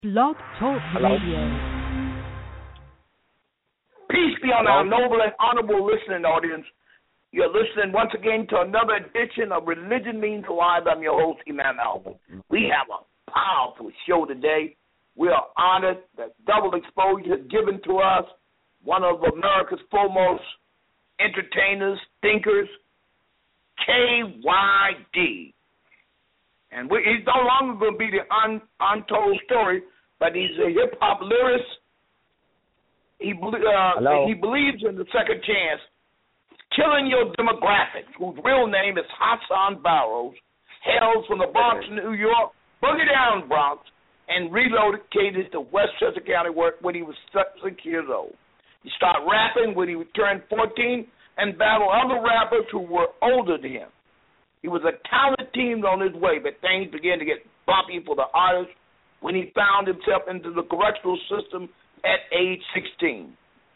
Blog Talk Hello. Radio. Peace be on our Hello? noble and honorable listening audience. You're listening once again to another edition of Religion Means Alive. I'm your host, Imam Alvin. We have a powerful show today. We are honored that double exposure is given to us, one of America's foremost entertainers, thinkers, KYD. And he's no longer going to be the untold story, but he's a hip-hop lyricist. He believes in the second chance, killing your demographics, whose real name is Hassan Barrows, hails from the Bronx, New York, boogie down Bronx, and relocated to Westchester County when he was 6 years old. He started rapping when he turned 14 and battled other rappers who were older than him. He was a talented team on his way, but things began to get bumpy for the artist when he found himself into the correctional system at age 16.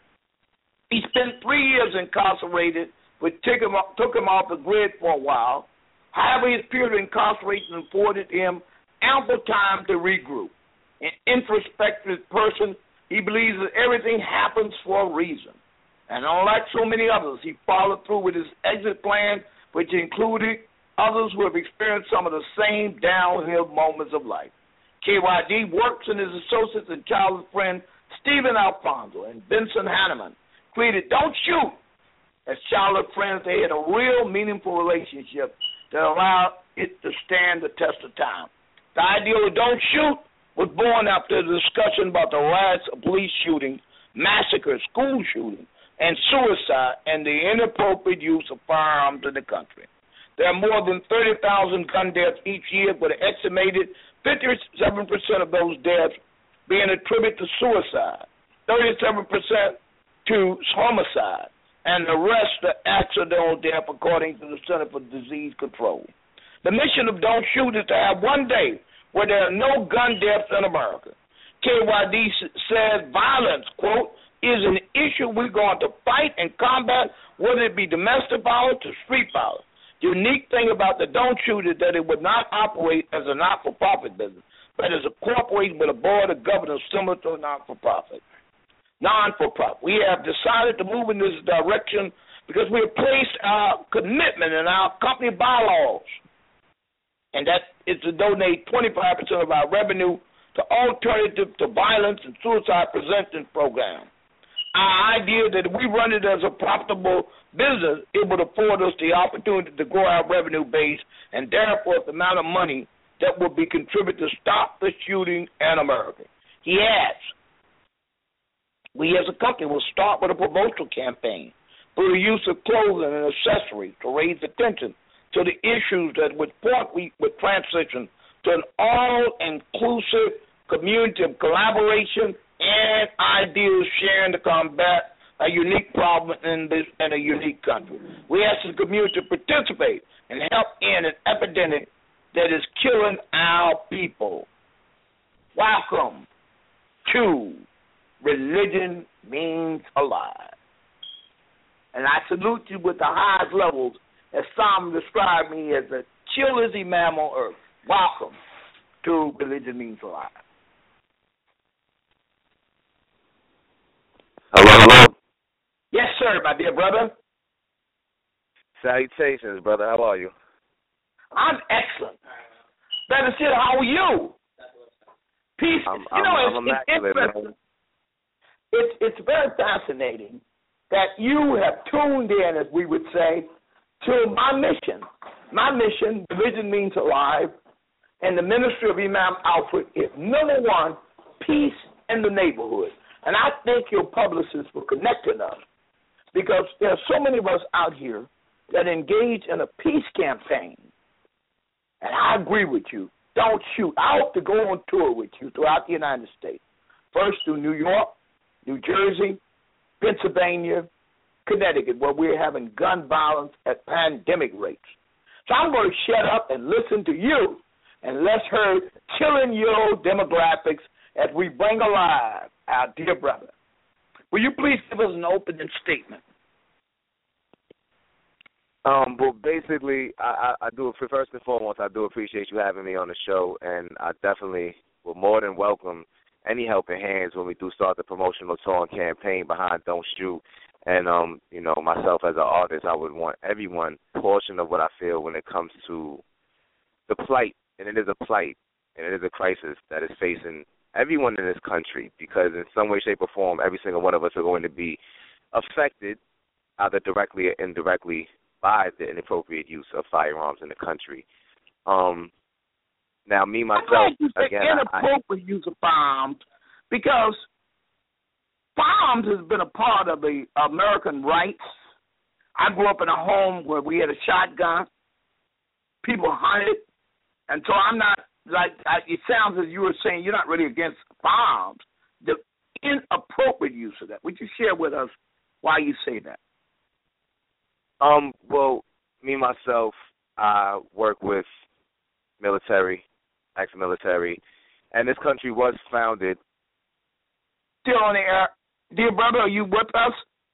He spent 3 years incarcerated, which took him off the grid for a while. However, his period of incarceration afforded him ample time to regroup. An introspective person, he believes that everything happens for a reason. And unlike so many others, he followed through with his exit plan, which included others who have experienced some of the same downhill moments of life. KYD works and his associates and childhood friend Stephen Alfonso and Vincent Hanneman created Don't Shoot. As childhood friends, they had a real meaningful relationship that allowed it to stand the test of time. The idea of Don't Shoot was born after a discussion about the riots of police shootings, massacres, school shootings, and suicide, and the inappropriate use of firearms in the country. There are more than 30,000 gun deaths each year, with an estimated 57% of those deaths being attributed to suicide, 37% to homicide, and the rest are accidental death, according to the Center for Disease Control. The mission of Don't Shoot is to have one day where there are no gun deaths in America. KYD says violence, quote, is an issue we're going to fight and combat, whether it be domestic violence or street violence. The unique thing about the Don't Shoot is that it would not operate as a not-for-profit business, but as a corporation with a board of governors similar to a non-for-profit. We have decided to move in this direction because we have placed our commitment in our company bylaws, and that is to donate 25% of our revenue to Alternative to Violence and Suicide Prevention Program. Our idea that if we run it as a profitable business, it would afford us the opportunity to grow our revenue base and therefore the amount of money that will be contributed to stop the shooting in America. He adds, we as a company will start with a promotional campaign through the use of clothing and accessories to raise attention to the issues that would transition to an all-inclusive community of collaboration and ideas sharing to combat a unique problem in a unique country. We ask the community to participate and help in an epidemic that is killing our people. Welcome to Religion Means Alive. And I salute you with the highest levels, as some describe me as the chillest imam on earth. Welcome to Religion Means Alive. Hello. Yes, sir, my dear brother. Salutations, brother. How are you? I'm excellent. Better still, how are you? Peace. I'm immaculate, man. It's very fascinating that you have tuned in, as we would say, to my mission. My mission, Religion Means Alive, and the ministry of Imam Alfred is, number one, peace in the neighborhood. And I thank your publicists for connecting us, because there are so many of us out here that engage in a peace campaign. And I agree with you. Don't shoot. I hope to go on tour with you throughout the United States. First through New York, New Jersey, Pennsylvania, Connecticut, where we're having gun violence at pandemic rates. So I'm going to shut up and listen to you, and let's hear killing your demographics as we bring alive our dear brother. Will you please give us an opening statement? Well, basically, I do, first and foremost, I do appreciate you having me on the show, and I definitely will more than welcome any helping hands when we do start the promotional tour and campaign behind Don't Shoot. And, you know, myself as an artist, I would want everyone portion of what I feel when it comes to the plight, and it is a plight, and it is a crisis that is facing everyone in this country, because in some way, shape, or form, every single one of us are going to be affected, either directly or indirectly, by the inappropriate use of firearms in the country. Now, me, myself, again, inappropriate use of firearms, because firearms has been a part of the American rights. I grew up in a home where we had a shotgun. People hunted. And so I'm not, it sounds as you were saying you're not really against firearms. The inappropriate use of that. Would you share with us why you say that? Well, me, myself, I work with military, ex-military, and this country was founded. Still on the air. Dear brother, are you with us?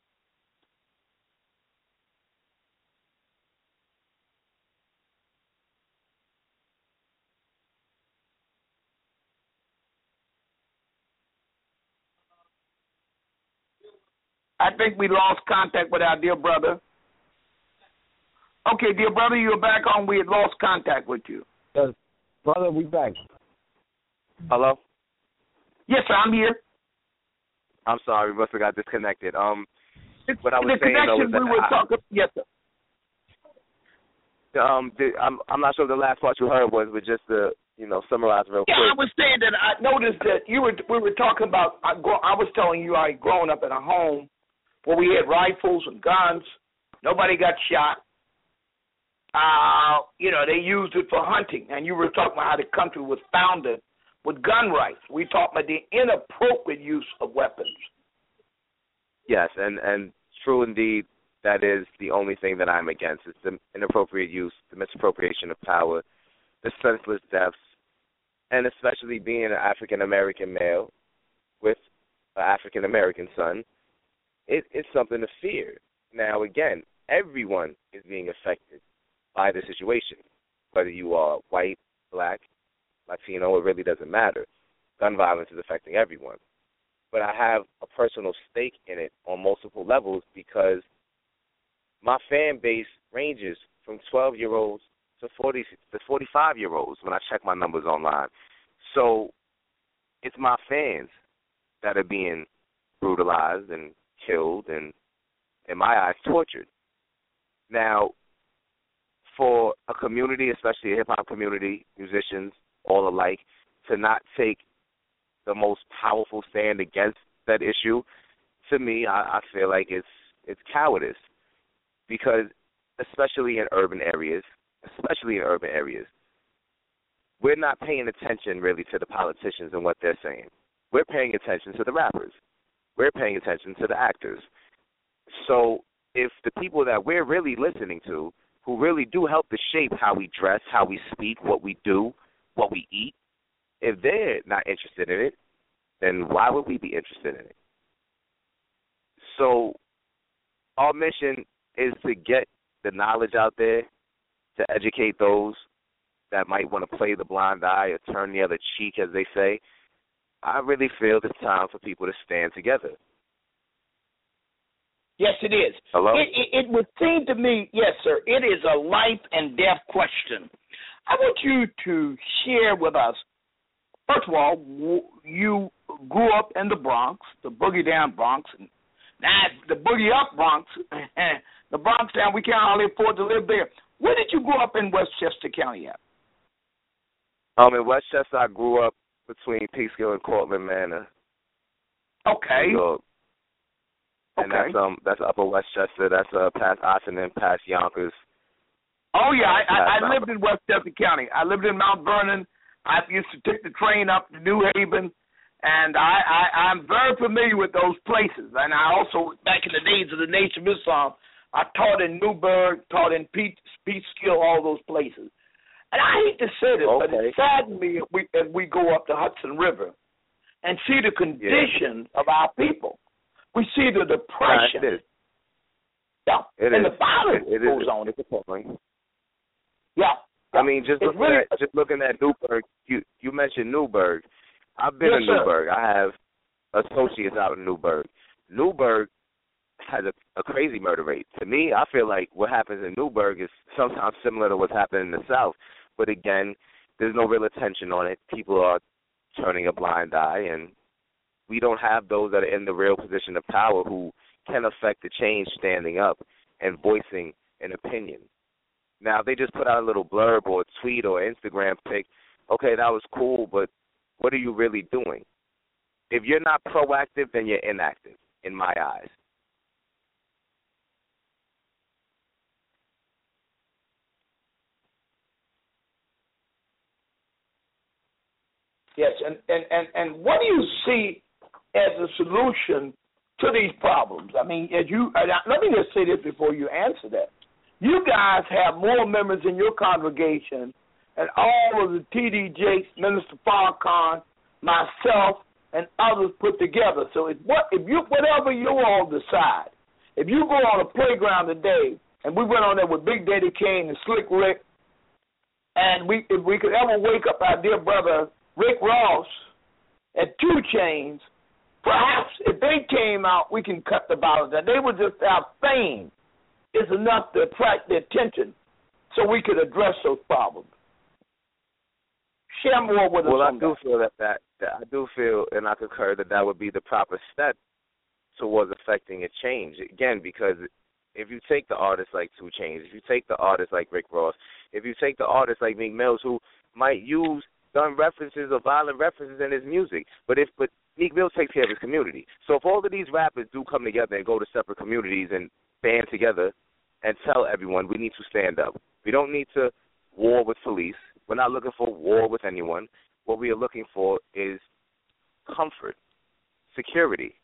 I think we lost contact with our dear brother. Okay, dear brother, you're back on. We had lost contact with you. Yes, brother, we back. Hello? Yes, sir, I'm here. I'm sorry, we must have got disconnected. What I was the saying, though, connection is that we were talking. Yes, sir. I'm not sure the last part you heard was, but just to summarize real quick. Yeah, I was saying that I noticed that we were talking about. I was telling you I had grown up in a home where we had rifles and guns. Nobody got shot. They used it for hunting, and you were talking about how the country was founded with gun rights. We talked about the inappropriate use of weapons. Yes, and true indeed, that is the only thing that I'm against. It's the inappropriate use, the misappropriation of power, the senseless deaths, and especially being an African-American male with an African-American son, it's something to fear. Now, again, everyone is being affected by the situation, whether you are white, black, Latino, it really doesn't matter. Gun violence is affecting everyone. But I have a personal stake in it on multiple levels because my fan base ranges from 12-year-olds to 45-year-olds when I check my numbers online. So it's my fans that are being brutalized and killed and, in my eyes, tortured. Now, for a community, especially a hip-hop community, musicians, all alike, to not take the most powerful stand against that issue, to me, I feel like it's cowardice. Because especially in urban areas, we're not paying attention really to the politicians and what they're saying. We're paying attention to the rappers. We're paying attention to the actors. So if the people that we're really listening to, who really do help to shape how we dress, how we speak, what we do, what we eat, if they're not interested in it, then why would we be interested in it? So our mission is to get the knowledge out there, to educate those that might want to play the blind eye or turn the other cheek, as they say. I really feel it's time for people to stand together. Yes, it is. Hello? It would seem to me, yes, sir, it is a life and death question. I want you to share with us, first of all, you grew up in the Bronx, the boogie down Bronx, and now the boogie up Bronx, the Bronx down, we can't hardly afford to live there. Where did you grow up in Westchester County at? In Westchester, I grew up between Peekskill and Cortland Manor. Okay. New York. And that's Upper Westchester. That's past Ossining, past Yonkers. Oh, yeah, I lived in Westchester County. I lived in Mount Vernon. I used to take the train up to New Haven, and I'm very familiar with those places. And I also, back in the days of the Nation of Islam, I taught in Newburgh, taught in Peekskill, all those places. And I hate to say this, but it saddens me as we go up the Hudson River and see the condition of our people. We see the depression. It is. Yeah. And the violence goes on. It's appalling. Yeah. I mean, just looking at Newburgh, you mentioned Newburgh. I've been in sir. Newburgh. I have associates out in Newburgh. Newburgh has a crazy murder rate. To me, I feel like what happens in Newburgh is sometimes similar to what's happening in the South. But again, there's no real attention on it. People are turning a blind eye, and we don't have those that are in the real position of power who can affect the change standing up and voicing an opinion. Now, if they just put out a little blurb or a tweet or Instagram pic, okay, that was cool, but what are you really doing? If you're not proactive, then you're inactive, in my eyes. Yes, and what do you see as a solution to these problems? I mean, let me just say this before you answer that. You guys have more members in your congregation and all of the TD Jakes, Minister Farrakhan, myself, and others put together. So whatever you all decide, if you go on a playground today, and we went on there with Big Daddy Kane and Slick Rick, and if we could ever wake up our dear brother Rick Ross at 2 Chainz, perhaps if they came out, we can cut the balance. And they would just have fame is enough to attract their attention so we could address those problems. Share more with us. Well, I do feel that I do feel, and I concur that would be the proper step towards affecting a change. Again, because if you take the artists like 2 Chainz, if you take the artists like Rick Ross, if you take the artists like Meek Mills, who might use gun references or violent references in his music, but Meek Mill takes care of his community. So if all of these rappers do come together and go to separate communities and band together and tell everyone we need to stand up. We don't need to war with police. We're not looking for war with anyone. What we are looking for is comfort, security.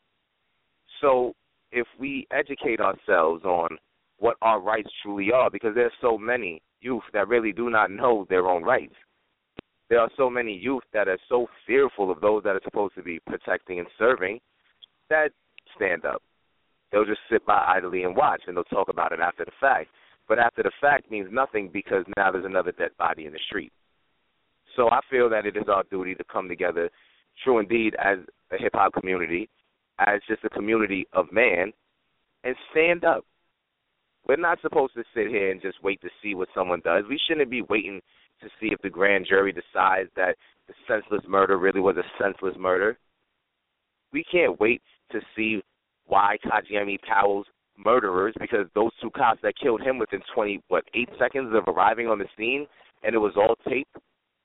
So if we educate ourselves on what our rights truly are, because there's so many youth that really do not know their own rights. There are so many youth that are so fearful of those that are supposed to be protecting and serving that stand up. They'll just sit by idly and watch, and they'll talk about it after the fact. But after the fact means nothing because now there's another dead body in the street. So I feel that it is our duty to come together, true indeed, as a hip-hop community, as just a community of man, and stand up. We're not supposed to sit here and just wait to see what someone does. We shouldn't be waiting to see if the grand jury decides that the senseless murder really was a senseless murder. We can't wait to see why Kajiemi Powell's murderers, because those 2 cops that killed him within 8 seconds of arriving on the scene, and it was all taped.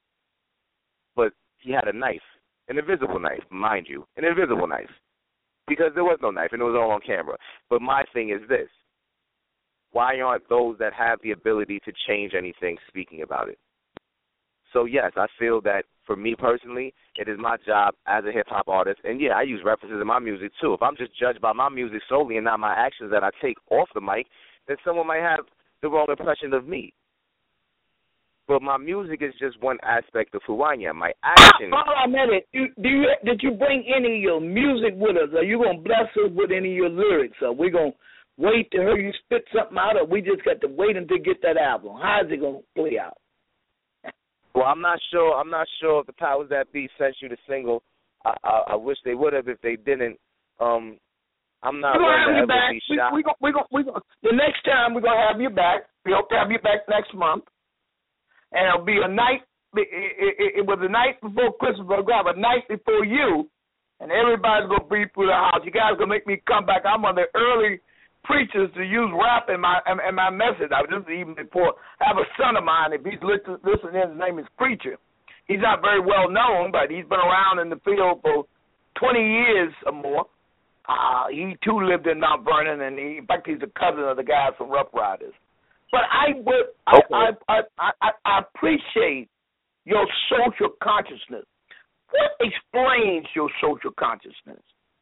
But he had a knife, an invisible knife, mind you, an invisible knife, because there was no knife and it was all on camera. But my thing is this: why aren't those that have the ability to change anything speaking about it? So, yes, I feel that for me personally, it is my job as a hip-hop artist, and, yeah, I use references in my music, too. If I'm just judged by my music solely and not my actions that I take off the mic, then someone might have the wrong impression of me. But my music is just one aspect of who I am. My action. Follow a minute. Did you bring any of your music with us? Are you going to bless us with any of your lyrics? Are we going to wait to hear you spit something out, or we just got to wait until you get that album? How is it going to play out? Well, I'm not sure if the powers that be sent you the single. I wish they would have. If they didn't, I'm not going to ever be shocked. The next time we're going to have you back. We hope to have you back next month. And it'll be a night. It was the night before Christmas. We're going to have a night before you. And everybody's going to breathe through the house. You guys going to make me come back. I'm one of the early preachers to use rap in my message. I was just even before. I have a son of mine. If he's listening, his name is Preacher. He's not very well known, but he's been around in the field for 20 years or more. He too lived in Mount Vernon, and in fact, he's a cousin of the guys from Rough Riders. But I appreciate your social consciousness. What explains your social consciousness?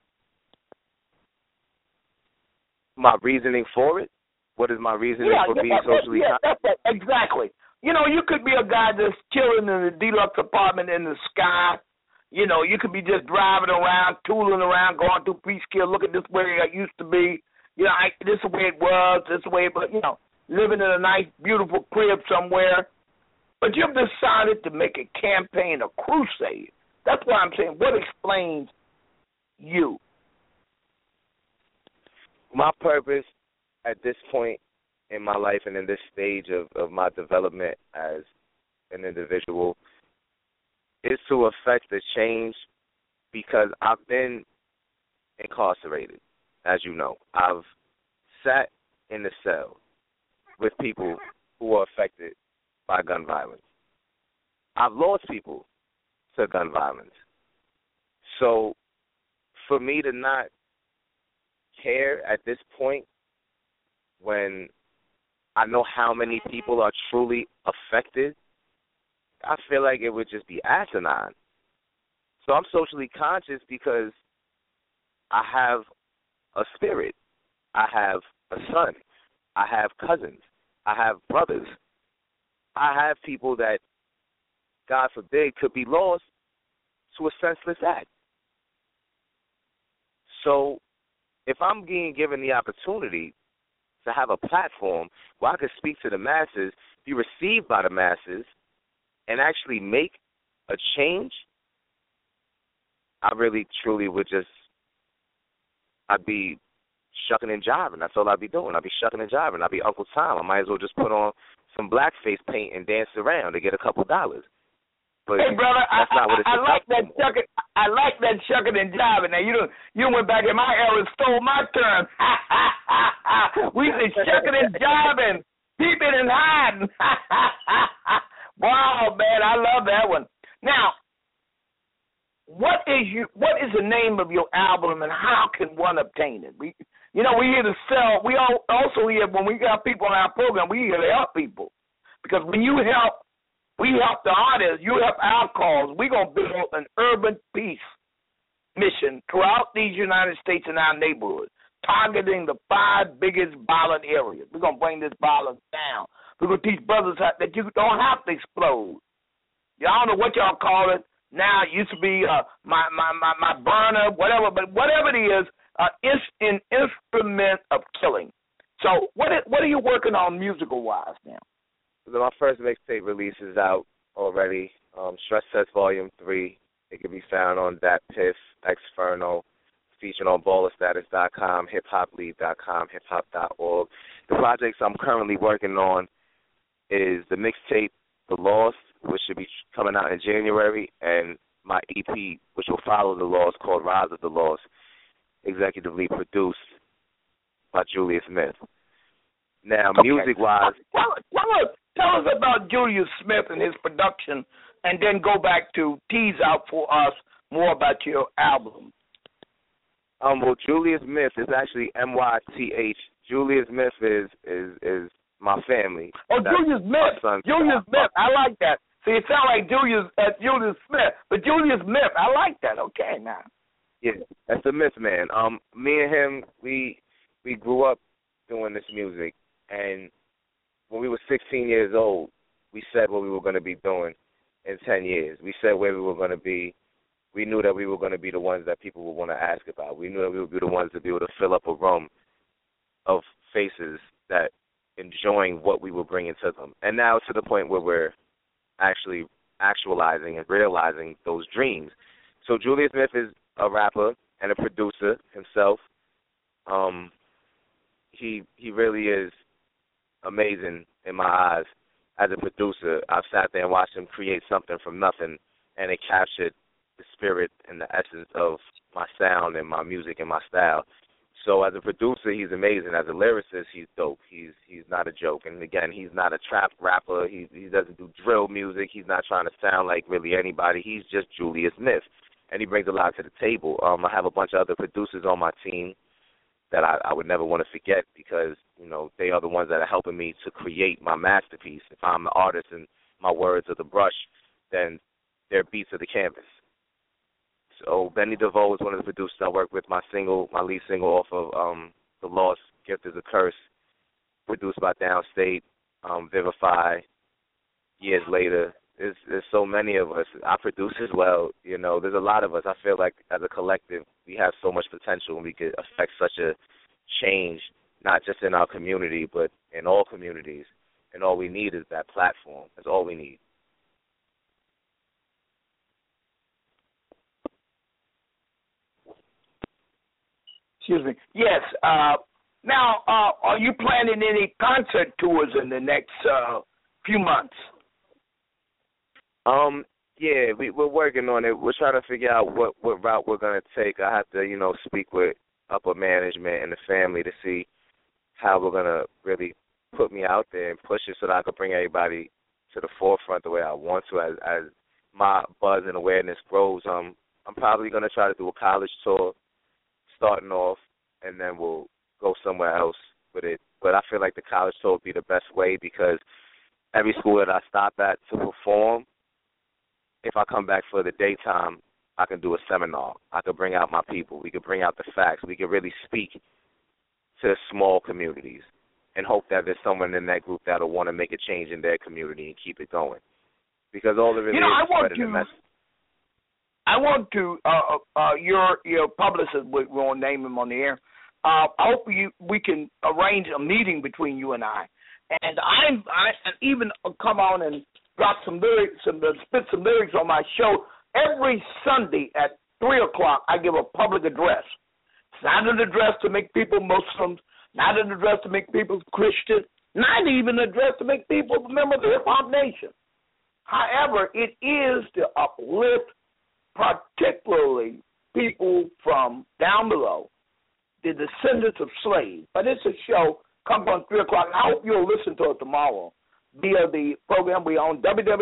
My reasoning for it? What is my reasoning for being socially conscious? That's exactly. You know, you could be a guy that's chilling in a deluxe apartment in the sky. You know, you could be just driving around, tooling around, going through Peekskill, look at this way I used to be. You know, this is the way it was, this is the way, but, you know, living in a nice, beautiful crib somewhere. But you've decided to make a campaign, a crusade, That's why I'm saying, what explains you? My purpose at this point in my life and in this stage of my development as an individual is to affect the change, because I've been incarcerated, as you know. I've sat in the cell with people who are affected by gun violence. I've lost people to gun violence. So for me to not care at this point, when I know how many people are truly affected, I feel like it would just be asinine. So I'm socially conscious because I have a spirit. I have a son. I have cousins. I have brothers. I have people that, God forbid, could be lost to a senseless act. So if I'm being given the opportunity to have a platform where I could speak to the masses, be received by the masses, and actually make a change, I really, truly would just, I'd be shucking and jiving. That's all I'd be doing. I'd be shucking and jiving. I'd be Uncle Tom. I might as well just put on some blackface paint and dance around to get a couple dollars. But hey, brother, that's not what it's I like that anymore. shucking. I like that shucking and jiving. Now you went back in my era and stole my term. We said shucking and jiving, peeping and hiding. Wow, man, I love that one. Now, what is the name of your album, and how can one obtain it? We here to sell. We also here, when we got people on our program, we here to help people, because when you help, we help the artists, you help our cause. We're going to build an urban peace mission throughout these United States and our neighborhoods, targeting the 5 biggest violent areas. We're going to bring this violence down. We're going to teach brothers that you don't have to explode. Y'all know what y'all call it. Now it used to be my burner, whatever, but whatever it is, an instrument of killing. So what are you working on musical-wise now? My first mixtape release is out already. Stress Test Volume 3. It can be found on Dat Piff, Xferno, featured on ballerstatus.com, hiphoplead.com, hiphop.org. The projects I'm currently working on is the mixtape The Lost, which should be coming out in January, and my EP, which will follow The Lost, called Rise of the Lost, executively produced by Julius Smith. Now, okay. Music-wise... Tell us about Julius Smith and his production, and then go back to tease out for us more about your album. Well, Julius Smith is actually M-Y-T-H. Julius Smith is my family. Oh, Julius Smith. Julius Smith. I like that. See, it sounds like Julius Smith, but Julius Smith. I like that. Okay, now. Yeah, that's the Myth Man. Me and him, we grew up doing this music, and when we were 16 years old, we said what we were going to be doing in 10 years. We said where we were going to be. We knew that we were going to be the ones that people would want to ask about. We knew that we would be the ones to be able to fill up a room of faces that enjoying what we were bringing to them. And now it's to the point where we're actually actualizing and realizing those dreams. So Julius Smith is a rapper and a producer himself. He really is amazing in my eyes as a producer. I've sat there and watched him create something from nothing, and it captured the spirit and the essence of my sound and my music and my style. So as a producer, he's amazing. As a lyricist, he's dope. He's not a joke. And again, he's not a trap rapper. He doesn't do drill music. He's not trying to sound like really anybody. He's just Julius Smith, and he brings a lot to the table. I have a bunch of other producers on my team that I would never want to forget, because, they are the ones that are helping me to create my masterpiece. If I'm the artist and my words are the brush, then their beats are the canvas. So Benny DeVoe is one of the producers I work with. My lead single off of The Lost, Gift is a Curse, produced by Downstate, Vivify, Years Later. There's so many of us. I produce as well. There's a lot of us. I feel like as a collective, we have so much potential, and we could affect such a change, not just in our community, but in all communities. And all we need is that platform. That's all we need. Excuse me. Yes. Now, are you planning any concert tours in the next few months? Yeah, we're working on it. We're trying to figure out what route we're gonna take. I have to, speak with upper management and the family to see how we're gonna really put me out there and push it so that I could bring everybody to the forefront the way I want to as my buzz and awareness grows. I'm probably gonna try to do a college tour starting off, and then we'll go somewhere else with it. But I feel like the college tour would be the best way because every school that I stop at to perform, if I come back for the daytime, I can do a seminar. I could bring out my people. We could bring out the facts. We could really speak to small communities and hope that there's someone in that group that will want to make a change in their community and keep it going. Because all it really is spreading the message. I want to, your publicist, we won't name him on the air, I hope we can arrange a meeting between you and I. And I even come on and drop some lyrics and spit some lyrics on my show. Every Sunday at 3 o'clock, I give a public address. It's not an address to make people Muslims, not an address to make people Christian, not even an address to make people members of the Hip-Hop Nation. However, it is to uplift particularly people from down below, the descendants of slaves. But it's a show, comes on 3 o'clock. I hope you'll listen to it tomorrow via the program we own,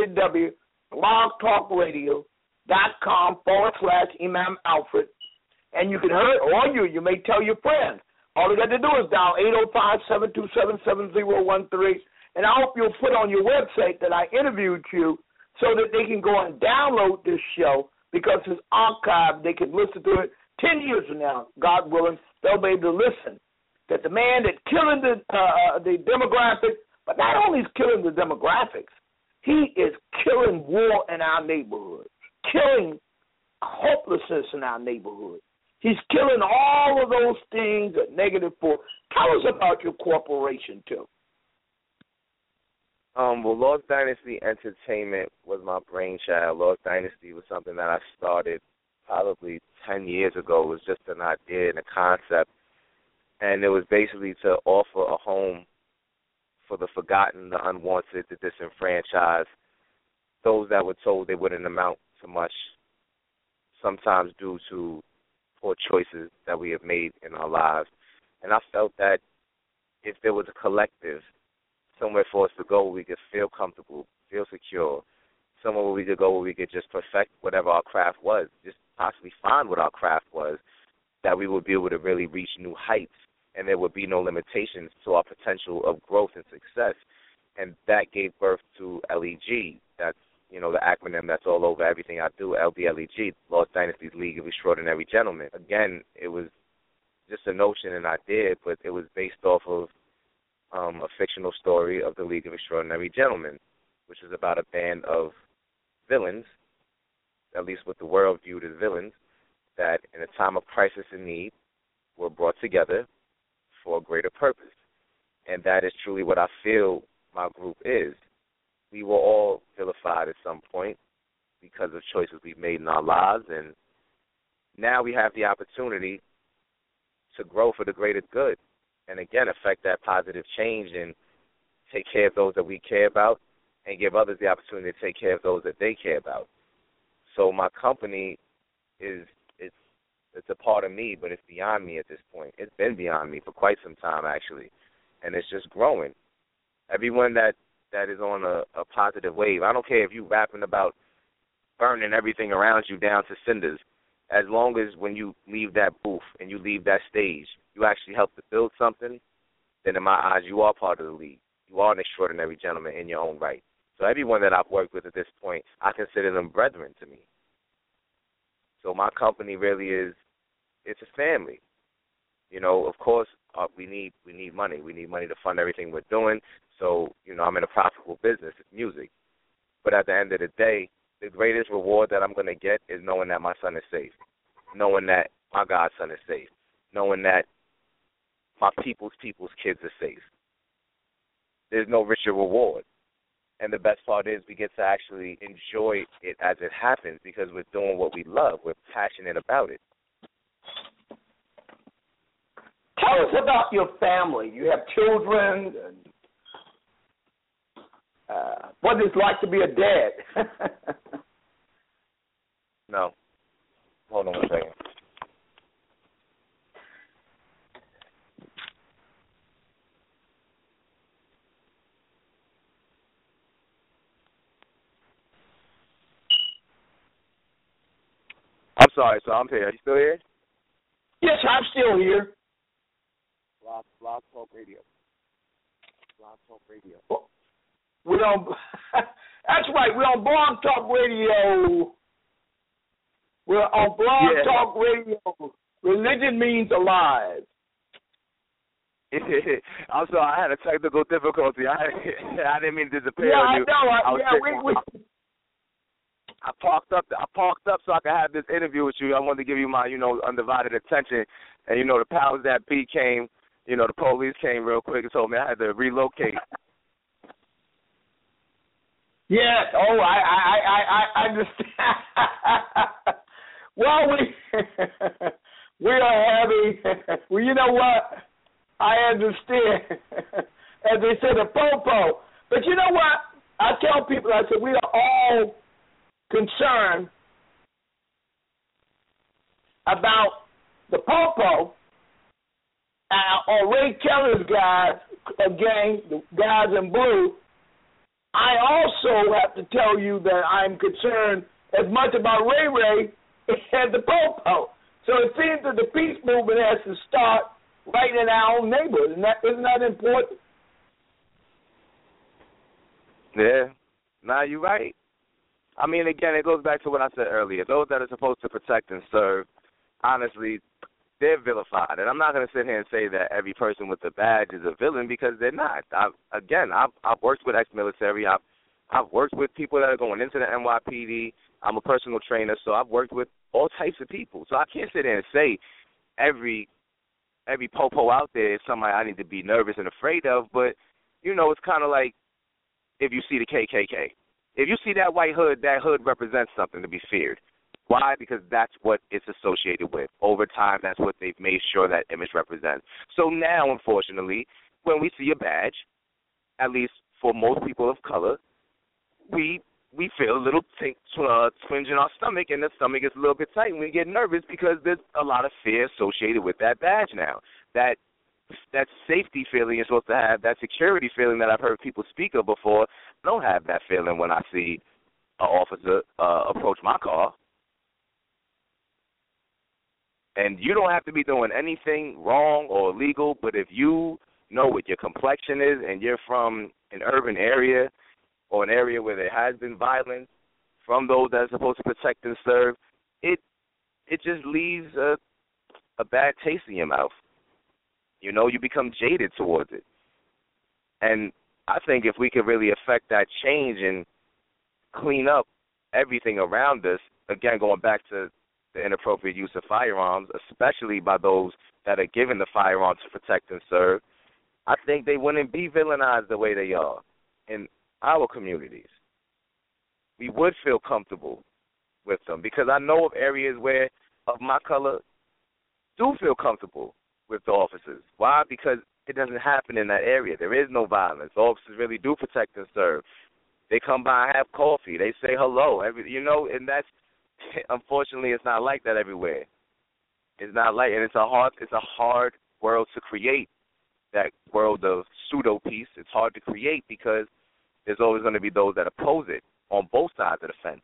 www.blogtalkradio.com/Imam Alfred. And you can hear it, or you may tell your friends. All you got to do is dial 805-727-7013. And I hope you'll put on your website that I interviewed you so that they can go and download this show because it's archived. They can listen to it 10 years from now, God willing. They'll be able to listen. That the man that's killing the demographics, but not only is killing the demographics, he is killing war in our neighborhoods, killing hopelessness in our neighborhoods. He's killing all of those things that negative for. Tell us about your corporation, too. Well, Lost Dynasty Entertainment was my brainchild. Lost Dynasty was something that I started probably 10 years ago. It was just an idea and a concept. And it was basically to offer a home for the forgotten, the unwanted, the disenfranchised, those that were told they wouldn't amount to much, sometimes due to poor choices that we have made in our lives. And I felt that if there was a collective, somewhere for us to go where we could feel comfortable, feel secure, somewhere where we could go where we could just perfect whatever our craft was, just possibly find what our craft was, that we would be able to really reach new heights and there would be no limitations to our potential of growth and success. And that gave birth to LEG. That's, the acronym that's all over everything I do, LDLEG, Lost Dynasty's League of Extraordinary Gentlemen. Again, it was just a notion, an idea, but it was based off of a fictional story of the League of Extraordinary Gentlemen, which is about a band of villains, at least what the world viewed as villains, that in a time of crisis and need were brought together for a greater purpose. And that is truly what I feel my group is. We were all vilified at some point because of choices we've made in our lives, and now we have the opportunity to grow for the greater good and, again, affect that positive change and take care of those that we care about and give others the opportunity to take care of those that they care about. So my company it's a part of me, but it's beyond me at this point. It's been beyond me for quite some time, actually, and it's just growing. Everyone that is on a positive wave, I don't care if you're rapping about burning everything around you down to cinders, as long as when you leave that booth and you leave that stage, you actually help to build something, then in my eyes, you are part of the league. You are an extraordinary gentleman in your own right. So everyone that I've worked with at this point, I consider them brethren to me. So my company really it's a family. Of course, we need money. We need money to fund everything we're doing. So, I'm in a profitable business. It's music. But at the end of the day, the greatest reward that I'm going to get is knowing that my son is safe, knowing that my godson is safe, knowing that my people's kids are safe. There's no richer reward. And the best part is we get to actually enjoy it as it happens because we're doing what we love. We're passionate about it. tell us about your family. You have children. And, what it's like to be a dad. No. Hold on a second. I'm sorry, so I'm here. Are you still here? Yes, I'm still here. Blog Talk Radio. Blog Talk Radio. We don't. That's right. We're on Blog Talk Radio. We're on Blog Talk Radio. Religion means alive. I'm sorry. I had a technical difficulty. I didn't mean to disappear on you. I parked up so I could have this interview with you. I wanted to give you my, undivided attention. And, the powers that be came, the police came real quick and told me I had to relocate. Yes. Oh, I understand. Well, we are having, well, you know what? I understand. As they said, a popo. But you know what? I tell people, I said, we are all concerned about the popo or Ray Keller's guys, gang, the guys in blue. I also have to tell you that I'm concerned as much about Ray as the popo. So it seems that the peace movement has to start right in our own neighborhood. Isn't that important? Yeah. Nah, you're right. I mean, again, it goes back to what I said earlier. Those that are supposed to protect and serve, honestly, they're vilified. And I'm not going to sit here and say that every person with a badge is a villain, because they're not. I've worked with ex-military. I've worked with people that are going into the NYPD. I'm a personal trainer, so I've worked with all types of people. So I can't sit there and say every popo out there is somebody I need to be nervous and afraid of. But, it's kind of like if you see the KKK. If you see that white hood, that hood represents something to be feared. Why? Because that's what it's associated with. Over time, that's what they've made sure that image represents. So now, unfortunately, when we see a badge, at least for most people of color, we feel a little twinge in our stomach, and the stomach gets a little bit tight, and we get nervous because there's a lot of fear associated with that badge now. That safety feeling you're supposed to have, that security feeling that I've heard people speak of before, I don't have that feeling when I see an officer approach my car. And you don't have to be doing anything wrong or illegal, but if you know what your complexion is and you're from an urban area or an area where there has been violence from those that are supposed to protect and serve, it just leaves a bad taste in your mouth. You become jaded towards it. And I think if we could really affect that change and clean up everything around us, again, going back to the inappropriate use of firearms, especially by those that are given the firearms to protect and serve, I think they wouldn't be villainized the way they are in our communities. We would feel comfortable with them, because I know of areas where of my color do feel comfortable with the officers. Why? Because it doesn't happen in that area. There is no violence. The officers really do protect and serve. They come by and have coffee. They say hello. And that's, unfortunately, it's not like that everywhere. It's not like, and it's a hard world to create, that world of pseudo peace. It's hard to create because there's always going to be those that oppose it on both sides of the fence.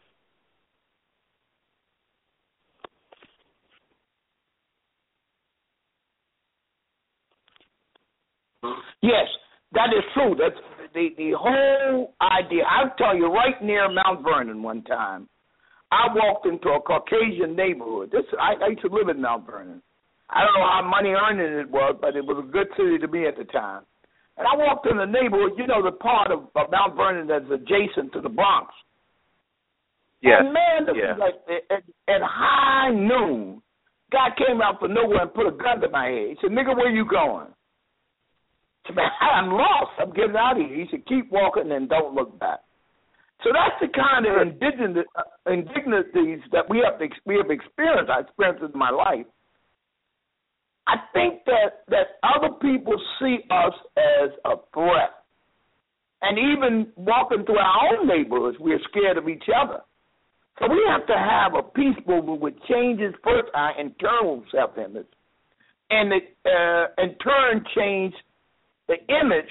Yes, that is true. That's the whole idea. I'll tell you, right near Mount Vernon one time, I walked into a Caucasian neighborhood. I used to live in Mount Vernon. I don't know how money earning it was, but it was a good city to be at the time. And I walked in the neighborhood, the part of Mount Vernon that's adjacent to the Bronx. Yes. And man, like at high noon, guy came out from nowhere and put a gun to my head. He said, "Nigga, where you going?" I said, "Man, I'm lost. I'm getting out of here." He said, "Keep walking and don't look back." So that's the kind of indignities that we have experienced. I experienced it in my life. I think that other people see us as a threat. And even walking through our own neighborhoods, we're scared of each other. So we have to have a peace movement which changes first our internal self-image, and in turn change the image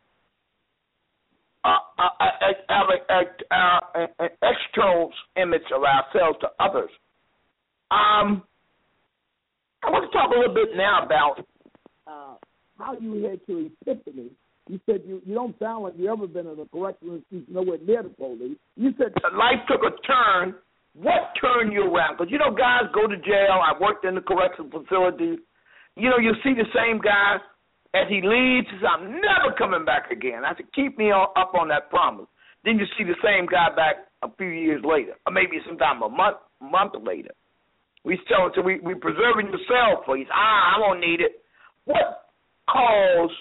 our external image of ourselves to others. I want to talk a little bit now about how you had your epiphany. You said you don't sound like you ever been in a correctional institution nowhere near the police. You said life took a turn. What turned you around? Because, guys go to jail. I worked in the correctional facility. You see the same guy. As he leaves, he says, I'm never coming back again. I said, keep me up on that promise. Then you see the same guy back a few years later, or maybe sometime a month later. We preserving the cell for you. I won't need it. What caused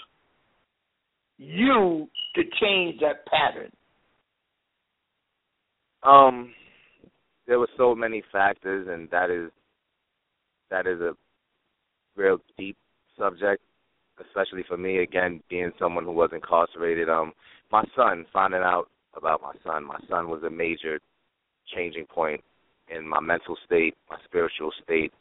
you to change that pattern? There were so many factors, and that is a real deep subject, especially for me, again, being someone who was incarcerated. My son, finding out about my son was a major changing point in my mental state, my spiritual state.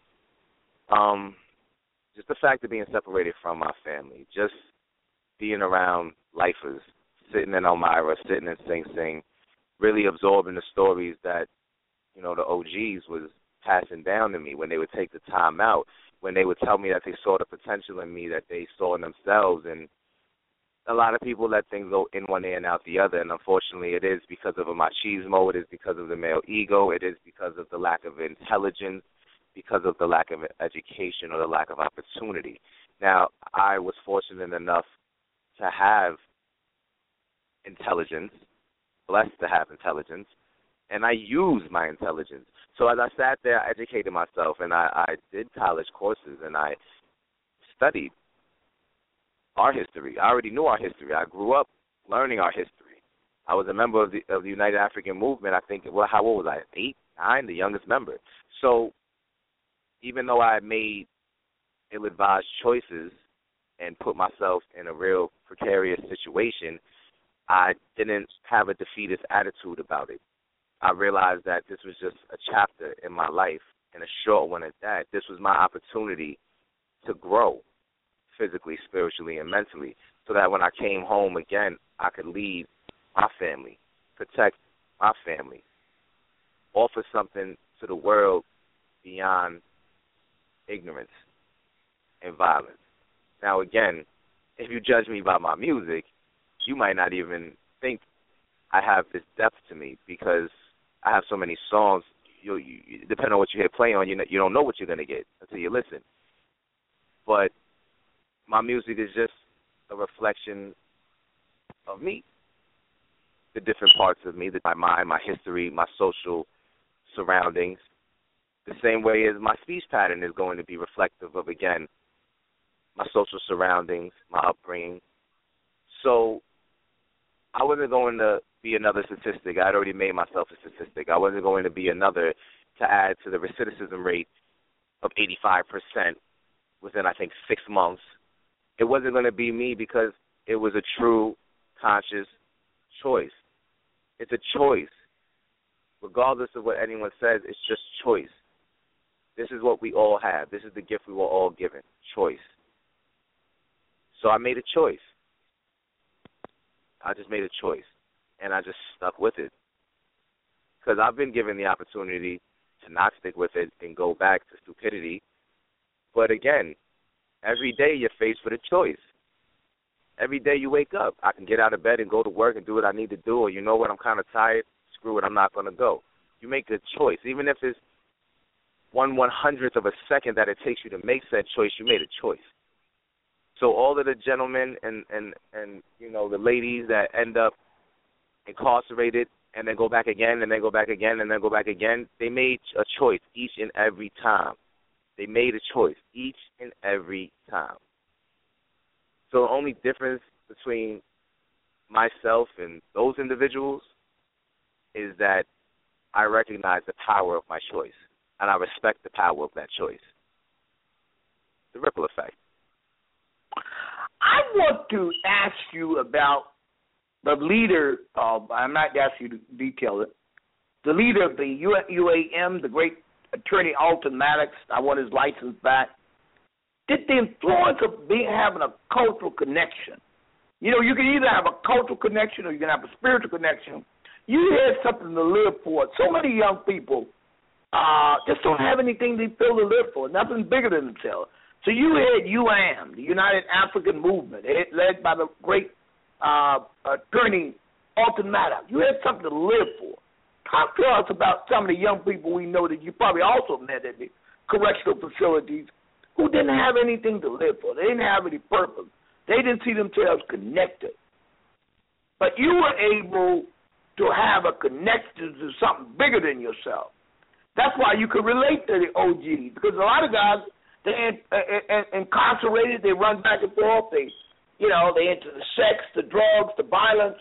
Just the fact of being separated from my family, just being around lifers, sitting in Elmira, sitting in Sing Sing, really absorbing the stories that, the OGs was passing down to me when they would take the time out, when they would tell me that they saw the potential in me, that they saw in themselves. And a lot of people let things go in one ear and out the other, and unfortunately it is because of a machismo, it is because of the male ego, it is because of the lack of intelligence, because of the lack of education or the lack of opportunity. Now, I was fortunate enough to have intelligence, blessed to have intelligence, and I used my intelligence. So as I sat there, I educated myself, and I did college courses, and I studied our history. I already knew our history. I grew up learning our history. I was a member of the United African Movement. I think, how old was I? 8, 9, the youngest member. So even though I made ill-advised choices and put myself in a real precarious situation, I didn't have a defeatist attitude about it. I realized that this was just a chapter in my life, and a short one at that. This was my opportunity to grow physically, spiritually, and mentally, so that when I came home again, I could lead my family, protect my family, offer something to the world beyond ignorance and violence. Now, again, if you judge me by my music, you might not even think I have this depth to me, because I have so many songs. You depending on what you hear play on, you don't know what you're going to get until you listen. But my music is just a reflection of me, the different parts of me, my mind, my history, my social surroundings. The same way as my speech pattern is going to be reflective of, again, my social surroundings, my upbringing. So I wasn't going to be another statistic. I had already made myself a statistic. I wasn't going to be another to add to the recidivism rate of 85% within, I think, 6 months. It wasn't going to be me, because it was a true, conscious choice. It's a choice. Regardless of what anyone says, it's just choice. This is what we all have. This is the gift we were all given, choice. So I made a choice. I just made a choice, and I just stuck with it, because I've been given the opportunity to not stick with it and go back to stupidity. But again, every day you're faced with a choice. Every day you wake up, I can get out of bed and go to work and do what I need to do, or you know what, I'm kind of tired, screw it, I'm not going to go. You make a choice. Even if it's 1/100th of a second that it takes you to make said choice, you made a choice. So all of the gentlemen and the ladies that end up incarcerated and then go back again and then go back again and then go back again, they made a choice each and every time. They made a choice each and every time. So the only difference between myself and those individuals is that I recognize the power of my choice, and I respect the power of that choice. The ripple effect. I want to ask you about the leader of, I'm not asking you to detail it, the leader of the UAM, the great attorney Alton Maddox. I want his license back. Did the influence of having a cultural connection? You know, you can either have a cultural connection or you can have a spiritual connection. You had something to live for. So many young people just don't have anything they feel to live for, nothing bigger than themselves. So you had UAM, the United African Movement, led by the great attorney Alton Maddox. You had something to live for. Talk to us about some of the young people we know that you probably also met at the correctional facilities who didn't have anything to live for. They didn't have any purpose. They didn't see themselves connected. But you were able to have a connection to something bigger than yourself. That's why you could relate to the OGs, because a lot of guys, they're incarcerated, they run back and forth, they into the sex, the drugs, the violence.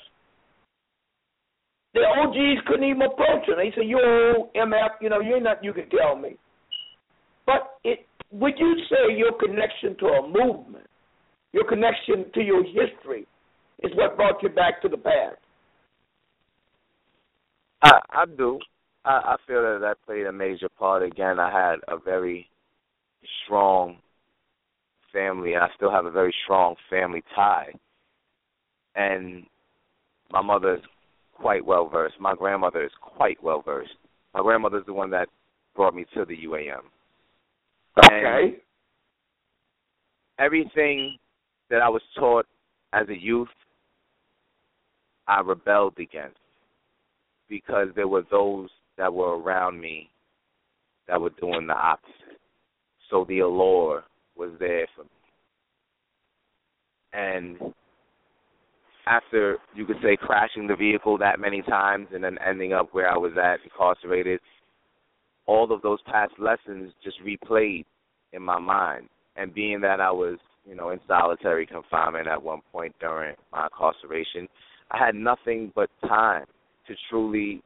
The OGs couldn't even approach them. They said, "You old MF, you ain't nothing you can tell me." But would you say your connection to a movement, your connection to your history, is what brought you back to the past? I do. I feel that played a major part. Again, I had a very strong family. I still have a very strong family tie. And my mother is quite well-versed. My grandmother is quite well-versed. My grandmother's the one that brought me to the UAM. Okay. And everything that I was taught as a youth, I rebelled against, because there were those that were around me that were doing the opposite. So the allure was there for me. And after, you could say, crashing the vehicle that many times and then ending up where I was at, incarcerated, all of those past lessons just replayed in my mind. And being that I was, in solitary confinement at one point during my incarceration, I had nothing but time to truly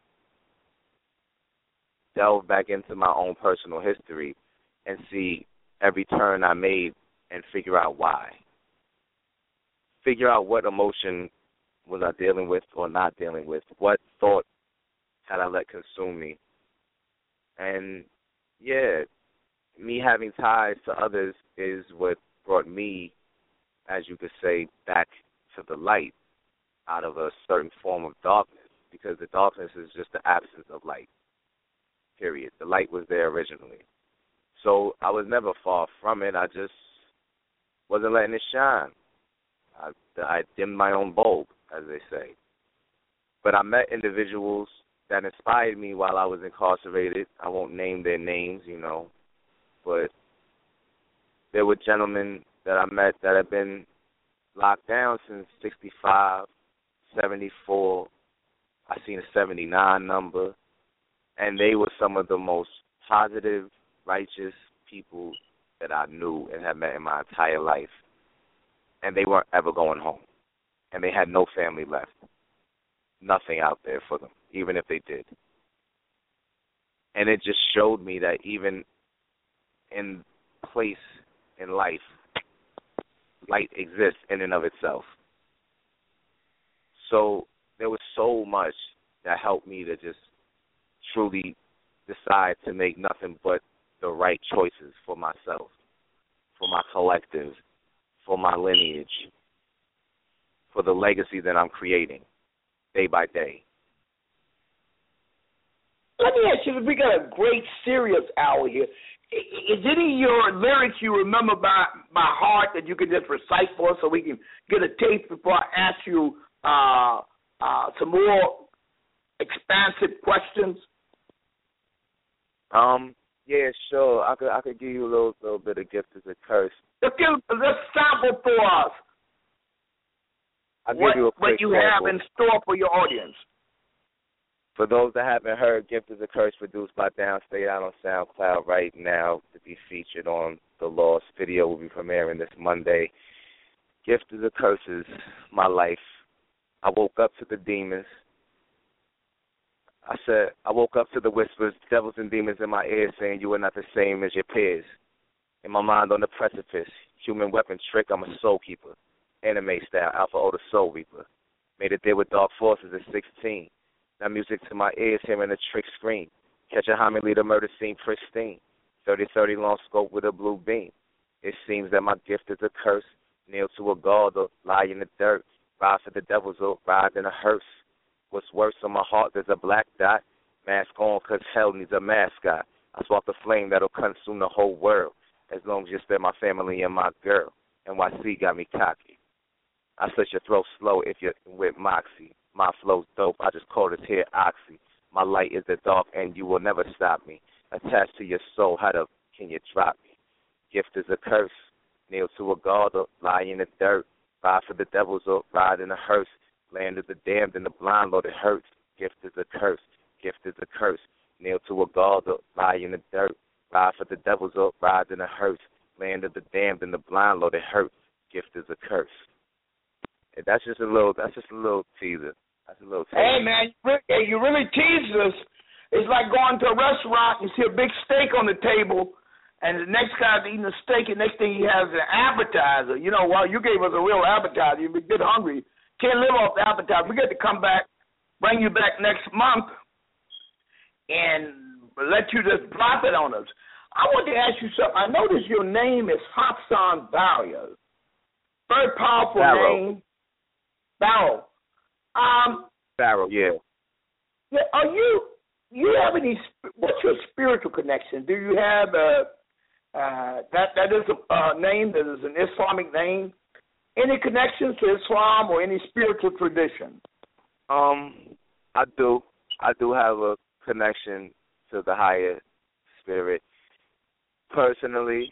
delve back into my own personal history and see every turn I made and figure out why. Figure out what emotion was I dealing with or not dealing with. What thought had I let consume me? And, me having ties to others is what brought me, as you could say, back to the light out of a certain form of darkness, because the darkness is just the absence of light, period. The light was there originally. So I was never far from it. I just wasn't letting it shine. I dimmed my own bulb, as they say. But I met individuals that inspired me while I was incarcerated. I won't name their names, but there were gentlemen that I met that have been locked down since 65, 74. I seen a 79 number, and they were some of the most positive, righteous people that I knew and had met in my entire life. And they weren't ever going home. And they had no family left. Nothing out there for them, even if they did. And it just showed me that even in place in life, light exists in and of itself. So there was so much that helped me to just truly decide to make nothing but the right choices for myself, for my collective, for my lineage, for the legacy that I'm creating day by day. Let me ask you, we got a great serious hour here. Is any of your lyrics you remember by heart that you can just recite for us so we can get a taste before I ask you some more expansive questions? Yeah, sure. I could give you a little bit of gift as a curse. Let's sample for us. I'll give you a quick what you sample. have in store for your audience. For those that haven't heard, Gift is a Curse, produced by Downstate, out on SoundCloud right now to be featured on The Lost. Video will be premiering this Monday. Gift is a Curse is my life. I woke up to the demons. I woke up to the whispers, devils and demons in my ear saying you are not the same as your peers. In my mind on the precipice, human weapon trick, I'm a soul keeper. Anime style, Alpha Oda Soul Reaper. Made a deal with dark forces at 16. Now music to my ears, hearing a trick scream. Catch a homily, the murder scene pristine. 30-30 long scope with a blue beam. It seems that my gift is a curse. Kneel to a god or lie in the dirt. Ride for the devils or ride in a hearse. What's worse on my heart, there's a black dot. Mask on, 'cause hell needs a mascot. I spark the flame that'll consume the whole world. As long as you spare my family and my girl. NYC got me cocky. I slit your throat slow if you're with Moxie. My flow's dope, I just call this here Oxy. My light is the dark and you will never stop me. Attached to your soul, how the can you drop me? Gift is a curse. Kneel to a god or lie in the dirt. Ride for the devils or ride in a hearse. Land of the damned and the blind, Lord, it hurts. Gift is a curse. Gift is a curse. Kneel to a god or lie in the dirt. Ride for the devils or ride in a hearse. Land of the damned and the blind, Lord, it hurts. Gift is a curse. And that's just a little teaser. That's a little teaser. Hey man, you really teased us. It's like going to a restaurant, you see a big steak on the table, and the next guy's eating the steak, and next thing he has an appetizer. You know, well, you gave us a real appetizer. You'd get hungry. Can't live off the appetizer. We get to come back, bring you back next month, and let you just drop it on us. I want to ask you something. I noticed your name is Hassan Barrios. Very powerful name. Barrow. Barrow, yeah. Are you have any? What's your spiritual connection? Do you have that is a name that is an Islamic name? Any connections to Islam or any spiritual tradition? I do. I do have a connection to the higher spirit. Personally,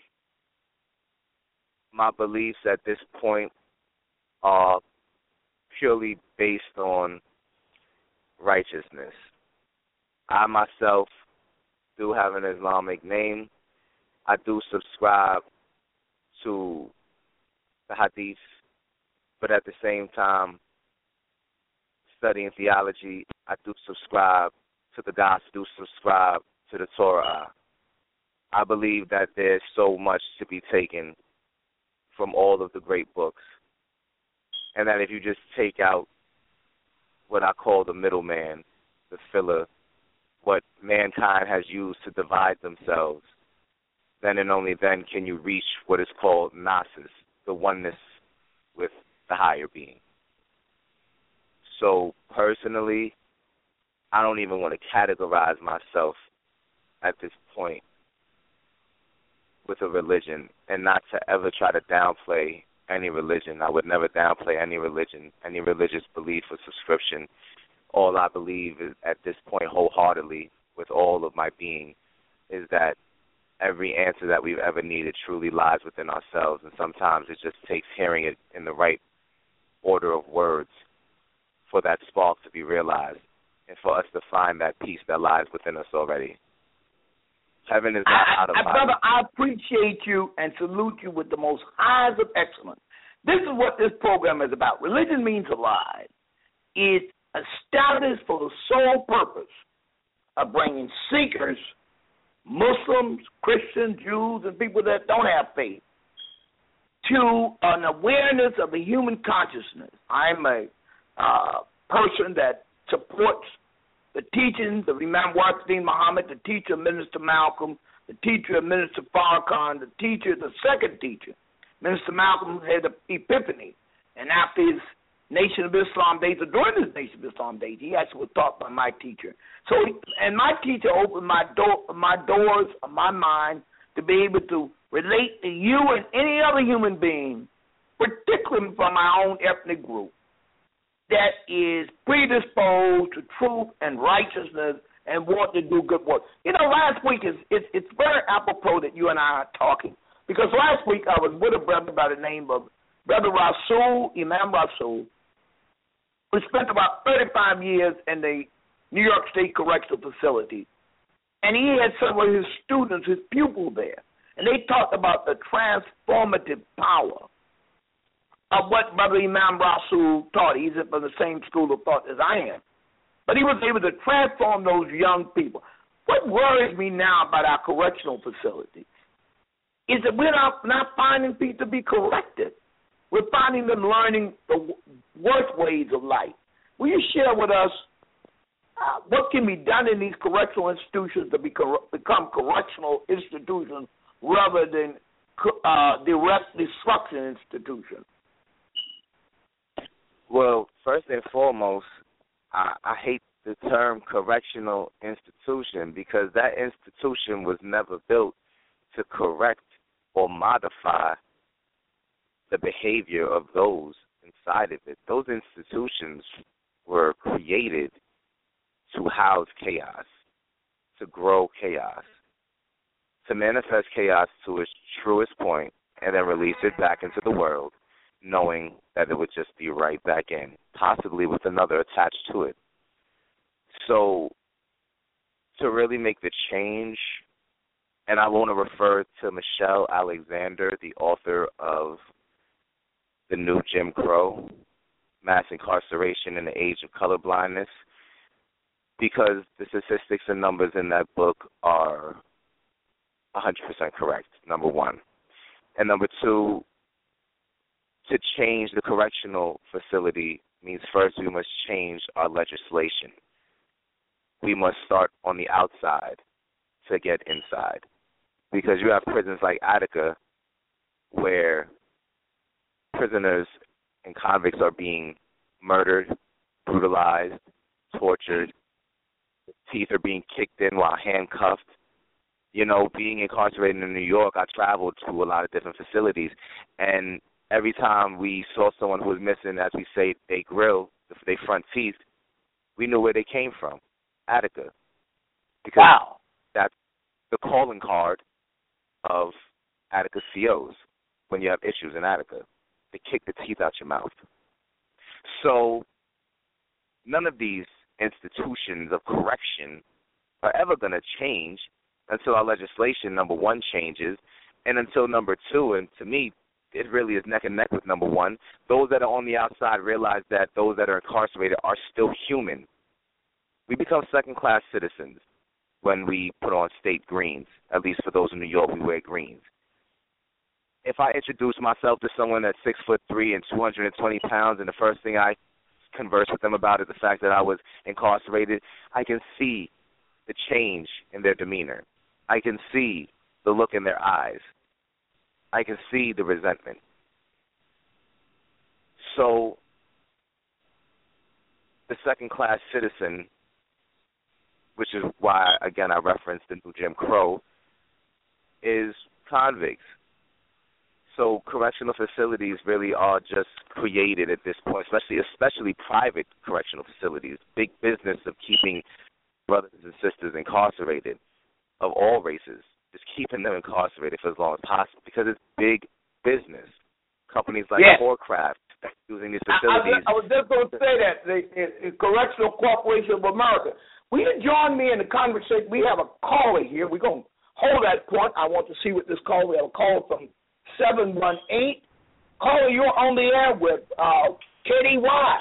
my beliefs at this point are purely based on righteousness. I myself do have an Islamic name. I do subscribe to the Hadith, but at the same time, studying theology, I do subscribe to the gospel, do subscribe to the Torah. I believe that there's so much to be taken from all of the great books, and that if you just take out what I call the middleman, the filler, what mankind has used to divide themselves, then and only then can you reach what is called gnosis, the oneness with the higher being. So personally, I don't even want to categorize myself at this point with a religion, and not to ever try to downplay any religion. I would never downplay any religion, any religious belief or subscription. All I believe is at this point wholeheartedly with all of my being is that every answer that we've ever needed truly lies within ourselves, and sometimes it just takes hearing it in the right order of words for that spark to be realized and for us to find that peace that lies within us already. Heaven is not out of body. Brother, I appreciate you and salute you with the most highs of excellence. This is what this program is about. Religion Means Alive. It's established for the sole purpose of bringing seekers, Muslims, Christians, Jews, and people that don't have faith to an awareness of the human consciousness. I'm a person that supports the teachings of Imam Wasidin Muhammad, the teacher of Minister Malcolm, the teacher of Minister Farrakhan, the second teacher. Minister Malcolm had the epiphany, and after his Nation of Islam days, or during his Nation of Islam days, he actually was taught by my teacher. So, and my teacher opened my doors of my mind to be able to relate to you and any other human being, particularly from my own ethnic group, that is predisposed to truth and righteousness and want to do good work. You know, last week it's very apropos that you and I are talking, because last week I was with a brother by the name of Brother Rasul, Imam Rasul, who spent about 35 years in the New York State Correctional Facility. And he had some of his students, his pupils there, and they talked about the transformative power of what Brother Imam Rasul taught. He's from the same school of thought as I am. But he was able to transform those young people. What worries me now about our correctional facilities is that we're not finding people to be corrected. We're finding them learning the worst ways of life. Will you share with us what can be done in these correctional institutions to become correctional institutions rather than direct destruction institutions? Well, first and foremost, I hate the term correctional institution because that institution was never built to correct or modify the behavior of those inside of it. Those institutions were created to house chaos, to grow chaos, to manifest chaos to its truest point and then release it back into the world, knowing that it would just be right back in, possibly with another attached to it. So to really make the change, and I want to refer to Michelle Alexander, the author of The New Jim Crow, Mass Incarceration in the Age of Colorblindness, because the statistics and numbers in that book are 100% correct, number one. And number two, to change the correctional facility means first we must change our legislation. We must start on the outside to get inside. Because you have prisons like Attica where prisoners and convicts are being murdered, brutalized, tortured. Teeth are being kicked in while handcuffed. You know, being incarcerated in New York, I traveled to a lot of different facilities, and every time we saw someone who was missing, as we say, they grill, their front teeth, we knew where they came from, Attica. Because that's the calling card of Attica COs when you have issues in Attica. They kick the teeth out your mouth. So none of these institutions of correction are ever going to change until our legislation, number one, changes, and until number two, and to me, it really is neck and neck with number one, those that are on the outside realize that those that are incarcerated are still human. We become second-class citizens when we put on state greens. At least for those in New York, we wear greens. If I introduce myself to someone that's 6'3" and 220 pounds, and the first thing I converse with them about is the fact that I was incarcerated, I can see the change in their demeanor. I can see the look in their eyes. I can see the resentment. So the second-class citizen, which is why, again, I referenced the New Jim Crow, is convicts. So correctional facilities really are just created at this point, especially private correctional facilities, big business of keeping brothers and sisters incarcerated of all races, just keeping them incarcerated for as long as possible because it's big business. Companies like Corecraft using these facilities. I was just going to say that, the Correctional Corporation of America. Will you join me in the conversation? We have a caller here. We're going to hold that point. I want to see what this call. We have a call from 718. Caller, you're on the air with KDY.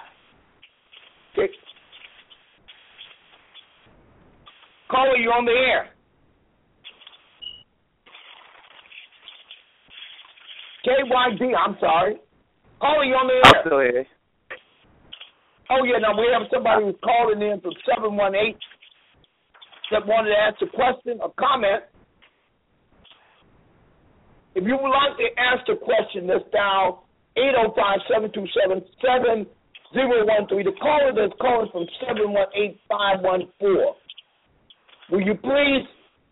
Caller, you're on the air. KYD, I'm sorry. Caller, you're on the air. I'm still here. Oh, yeah, now we have somebody who's calling in from 718 that wanted to ask a question or comment. If you would like to ask a question, let's dial 805-727-7013. The caller that's calling from 718-514. Will you please?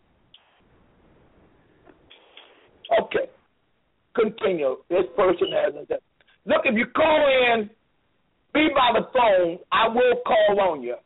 Okay. Continue. This person hasn't. Look, if you call in, be by the phone. I will call on you.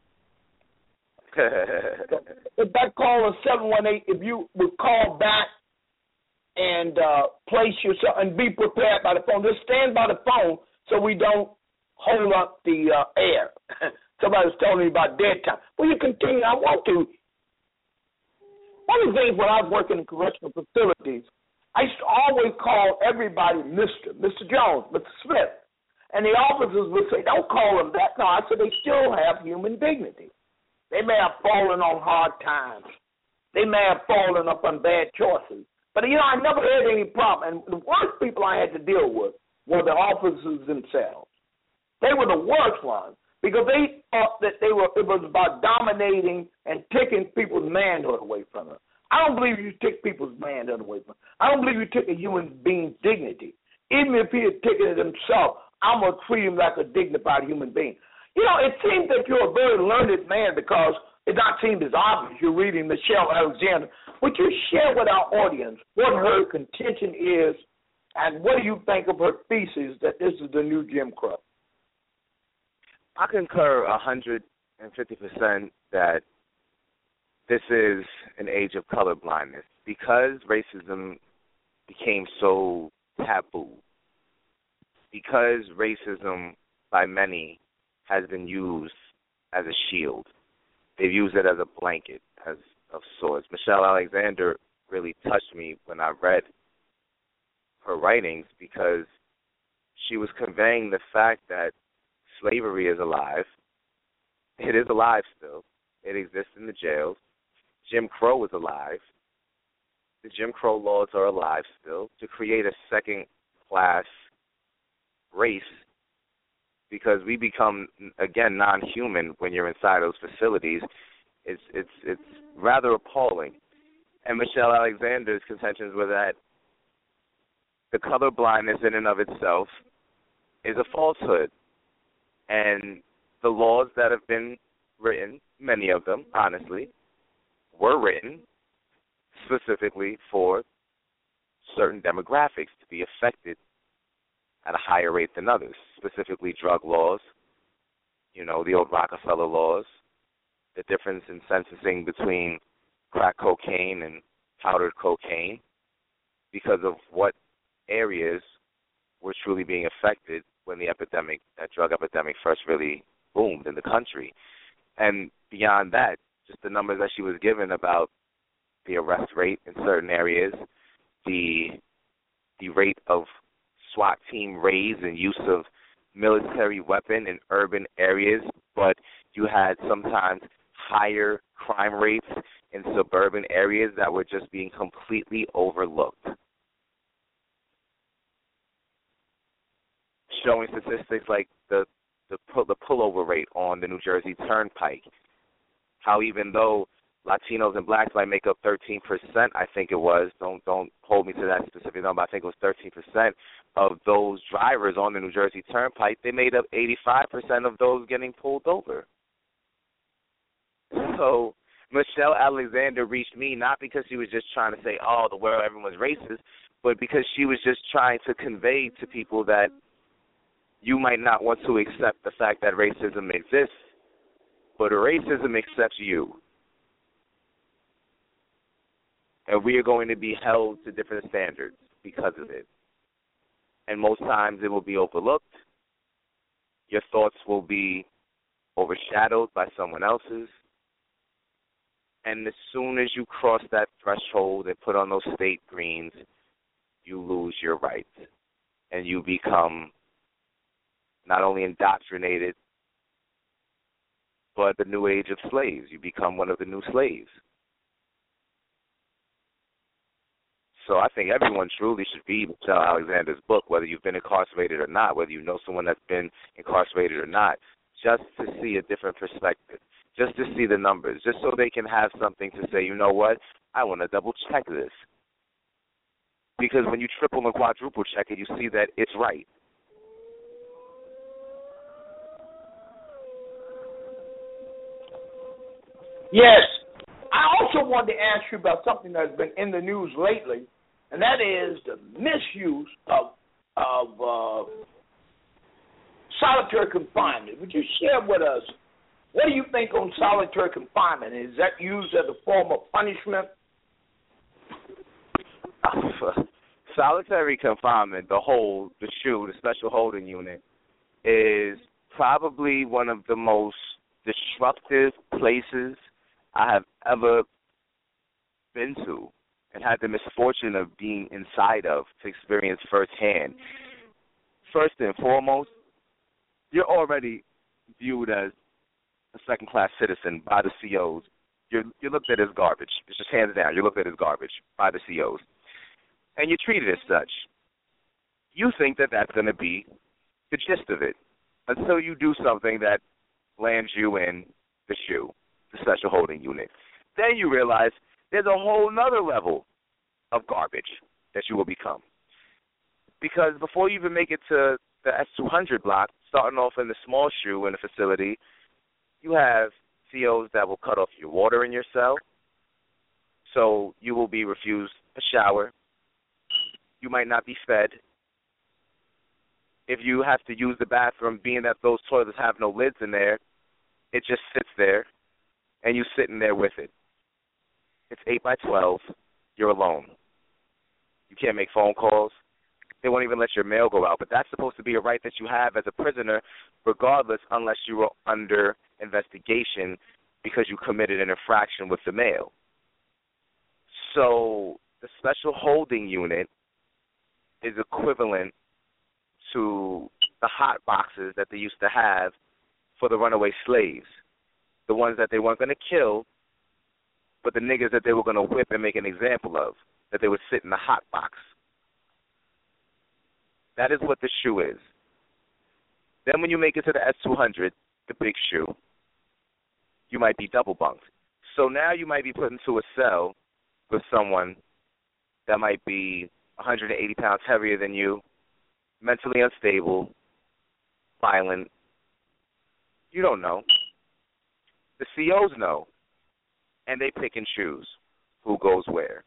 If that call is 718, if you would call back and place yourself and be prepared by the phone. Just stand by the phone so we don't hold up the air. Somebody was telling me about dead time. Well, you continue. I want to. One of the things when I was working in correctional facilities, I used to always call everybody Mr. Jones, Mr. Smith. And the officers would say, don't call them that. No, I said they still have human dignity. They may have fallen on hard times. They may have fallen up on bad choices. But, I never had any problem. And the worst people I had to deal with were the officers themselves. They were the worst ones because they thought that it was about dominating and taking people's manhood away from them. I don't believe you take people's manhood away from them. I don't believe you take a human being's dignity. Even if he had taken it himself, I'm going to treat him like a dignified human being. It seems that you're a very learned man because it not seems as obvious. You're reading Michelle Alexander. Would you share with our audience what her contention is and what do you think of her thesis that this is the new Jim Crow? I concur 150% that this is an age of colorblindness because racism became so taboo, because racism by many has been used as a shield. They've used it as a blanket, as of sorts. Michelle Alexander really touched me when I read her writings because she was conveying the fact that slavery is alive. It is alive still. It exists in the jails. Jim Crow is alive. The Jim Crow laws are alive still. To create a second-class race because we become, again, non-human when you're inside those facilities, it's rather appalling. And Michelle Alexander's contentions were that the color blindness in and of itself is a falsehood. And the laws that have been written, many of them, honestly, were written specifically for certain demographics to be affected at a higher rate than others, specifically drug laws, the old Rockefeller laws, the difference in sentencing between crack cocaine and powdered cocaine because of what areas were truly being affected when that drug epidemic first really boomed in the country. And beyond that, just the numbers that she was given about the arrest rate in certain areas, the rate of SWAT team raids and use of military weapon in urban areas, but you had sometimes higher crime rates in suburban areas that were just being completely overlooked. Showing statistics like the pullover rate on the New Jersey Turnpike, how even though Latinos and blacks might make up 13%, I think it was, don't hold me to that specific number, I think it was 13% of those drivers on the New Jersey Turnpike, they made up 85% of those getting pulled over. So Michelle Alexander reached me not because she was just trying to say, the world, everyone's racist, but because she was just trying to convey to people that you might not want to accept the fact that racism exists, but racism accepts you. And we are going to be held to different standards because of it. And most times it will be overlooked. Your thoughts will be overshadowed by someone else's. And as soon as you cross that threshold and put on those state greens, you lose your rights. And you become not only indoctrinated, but the new age of slaves. You become one of the new slaves. So I think everyone truly should read Michelle Alexander's book, whether you've been incarcerated or not, whether you know someone that's been incarcerated or not, just to see a different perspective, just to see the numbers, just so they can have something to say, you know what, I want to double check this. Because when you triple and quadruple check it, you see that it's right. Yes. I also wanted to ask you about something that's been in the news lately, and that is the misuse of solitary confinement. Would you share with us, what do you think on solitary confinement? Is that used as a form of punishment? Solitary confinement, the special holding unit, is probably one of the most disruptive places I have ever been to and had the misfortune of being inside of to experience firsthand. First and foremost, you're already viewed as a second-class citizen by the COs. You're looked at as garbage. It's just hands down. You're looked at as garbage by the COs. and you treat it as such. You think that that's going to be the gist of it until you do something that lands you in the SHU, the Special Holding Unit. Then you realize there's a whole nother level of garbage that you will become. Because before you even make it to the S200 block, starting off in the small SHU in the facility, you have COs that will cut off your water in your cell, so you will be refused a shower. You might not be fed. If you have to use the bathroom, being that those toilets have no lids in there, it just sits there, and you're sitting there with it. It's 8 by 12. You're alone. You can't make phone calls. They won't even let your mail go out. But that's supposed to be a right that you have as a prisoner, regardless, unless you were under investigation because you committed an infraction with the mail. So the Special Holding Unit is equivalent to the hot boxes that they used to have for the runaway slaves, the ones that they weren't going to kill, but the niggas that they were going to whip and make an example of, that they would sit in the hot box. That is what the SHU is. Then when you make it to the S200, the big SHU, you might be double bunked. So now you might be put into a cell with someone that might be 180 pounds heavier than you, mentally unstable, violent. You don't know. The COs know, and they pick and choose who goes where.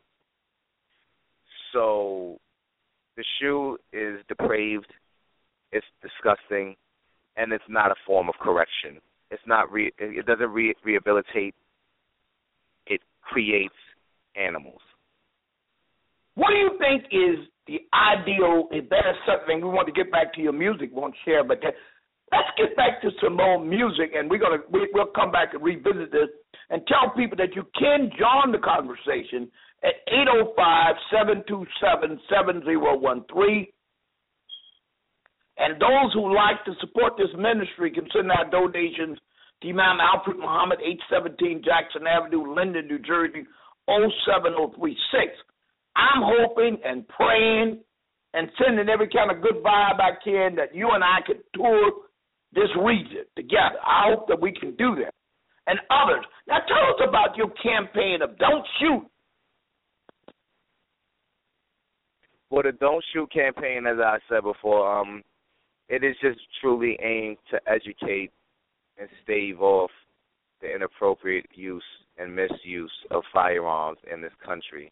So the SHU is depraved, it's disgusting, and it's not a form of correction. It's not. It doesn't rehabilitate. It creates animals. What do you think is the ideal? If that is something we want to get back to your music, won't share, but let's get back to some more music, and we'll come back and revisit this and tell people that you can join the conversation at 805-727-7013. And those who like to support this ministry can send out donations to Imam Alfred Muhammad, 817 Jackson Avenue, Linden, New Jersey, 07036. I'm hoping and praying and sending every kind of good vibe I can that you and I can tour this region together. I hope that we can do that. And others. Now tell us about your campaign of Don't Shoot. Well, the Don't Shoot campaign, as I said before, it is just truly aimed to educate and stave off the inappropriate use and misuse of firearms in this country,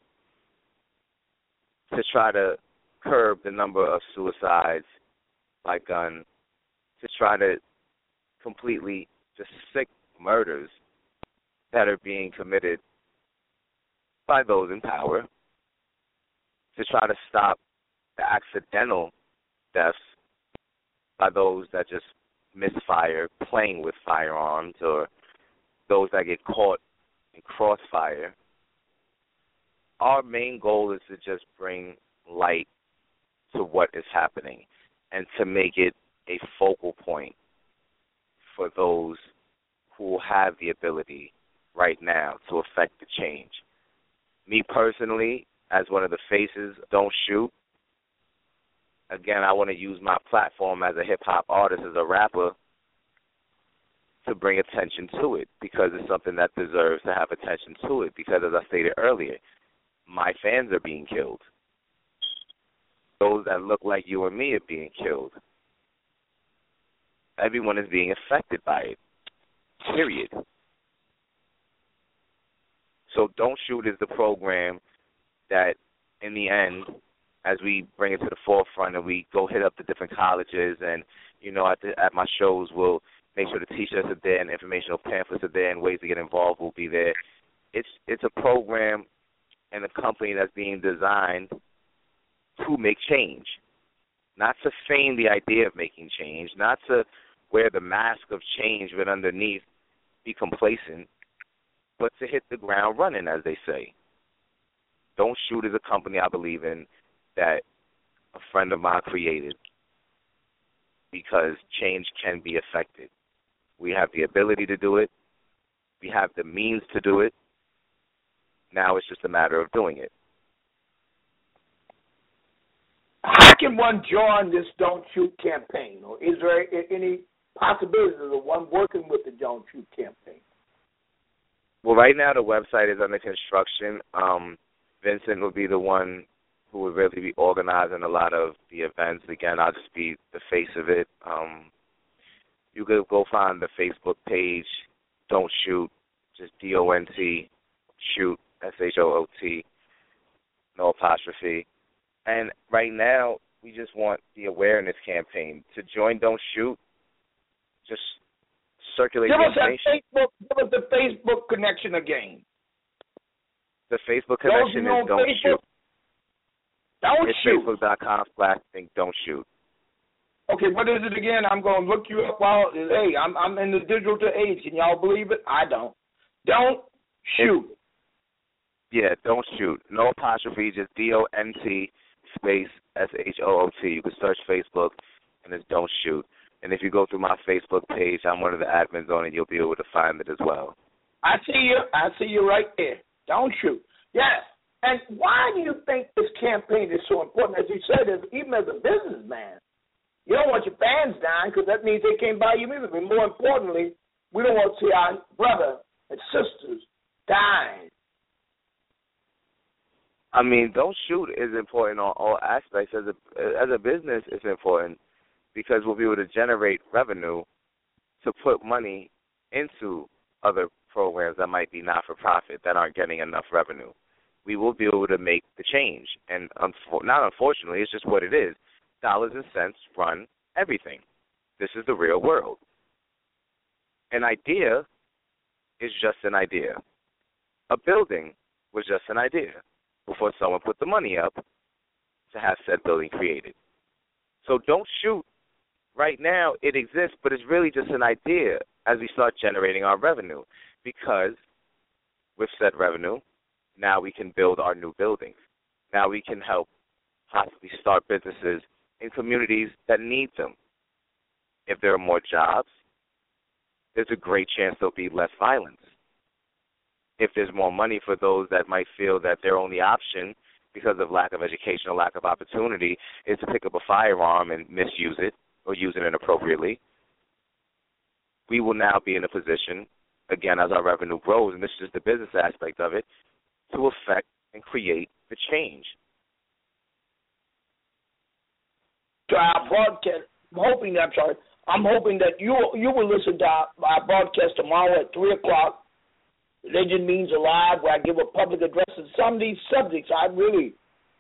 to try to curb the number of suicides by gun, to try to completely just sick murders that are being committed by those in power, to try to stop the accidental deaths by those that just misfire playing with firearms, or those that get caught in crossfire. Our main goal is to just bring light to what is happening and to make it a focal point for those who have the ability right now to affect the change. Me personally, as one of the faces, Don't Shoot, again, I want to use my platform as a hip-hop artist, as a rapper, to bring attention to it, because it's something that deserves to have attention to it, because as I stated earlier, my fans are being killed. Those that look like you and me are being killed. Everyone is being affected by it, period. So Don't Shoot is the program that, in the end, as we bring it to the forefront and we go hit up the different colleges, and, you know, at my shows, we'll make sure the T-shirts are there and informational pamphlets are there and ways to get involved will be there. It's a program and a company that's being designed to make change, not to feign the idea of making change, not to wear the mask of change but underneath be complacent, but to hit the ground running, as they say. Don't Shoot is a company I believe in that a friend of mine created, because change can be effected. We have the ability to do it. We have the means to do it. Now it's just a matter of doing it. can one join this Don't Shoot campaign, or is there any possibilities of one working with the Don't Shoot campaign? Well, right now the website is under construction. Vincent will be the one who would really be organizing a lot of the events. Again, I'll just be the face of it. You could go find the Facebook page, Don't Shoot, just DONT, shoot, SHOOT, no apostrophe. And right now, we just want the awareness campaign. To join Don't Shoot, just circulate the information. Give us the Facebook connection again. The Facebook connection is Don't Shoot. Don't Shoot. It's Facebook.com/Don't Shoot. Okay, what is it again? I'm going to look you up while, hey, I'm in the digital age. Can y'all believe it? I don't. Don't Shoot. Don't Shoot. No apostrophe, just DONT space SHOOT. You can search Facebook, and it's Don't Shoot. And if you go through my Facebook page, I'm one of the admins on it. You'll be able to find it as well. I see you. I see you right there. Don't Shoot. Yes. And why do you think this campaign is so important? As you said, even as a businessman, you don't want your fans dying because that means they can't buy you music. But more importantly, we don't want to see our brothers and sisters dying. I mean, Don't Shoot is important on all aspects. As a business, it's important because we'll be able to generate revenue to put money into other programs that might be not-for-profit that aren't getting enough revenue. We will be able to make the change. And not unfortunately, it's just what it is. Dollars and cents run everything. This is the real world. An idea is just an idea. A building was just an idea before someone put the money up to have said building created. So Don't Shoot, right now it exists, but it's really just an idea as we start generating our revenue, because with said revenue, now we can build our new buildings. Now we can help possibly start businesses in communities that need them. If there are more jobs, there's a great chance there'll be less violence. If there's more money for those that might feel that their only option, because of lack of education or lack of opportunity, is to pick up a firearm and misuse it or use it inappropriately, we will now be in a position, again, as our revenue grows, and this is just the business aspect of it, to affect and create the change. To our broadcast, I'm hoping that you will listen to our broadcast tomorrow at 3 o'clock. Religion Means Alive, where I give a public address on some of these subjects I really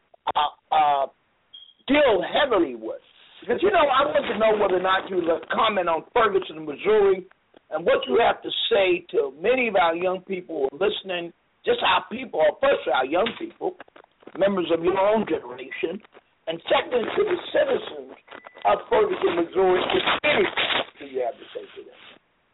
deal heavily with. Because, I want to know whether or not you comment on Ferguson, Missouri, and what you have to say to many of our young people who are listening, just our people, or first our young people, members of your own generation, and second to the citizens of Ferguson, Missouri, if anything you have to say to them.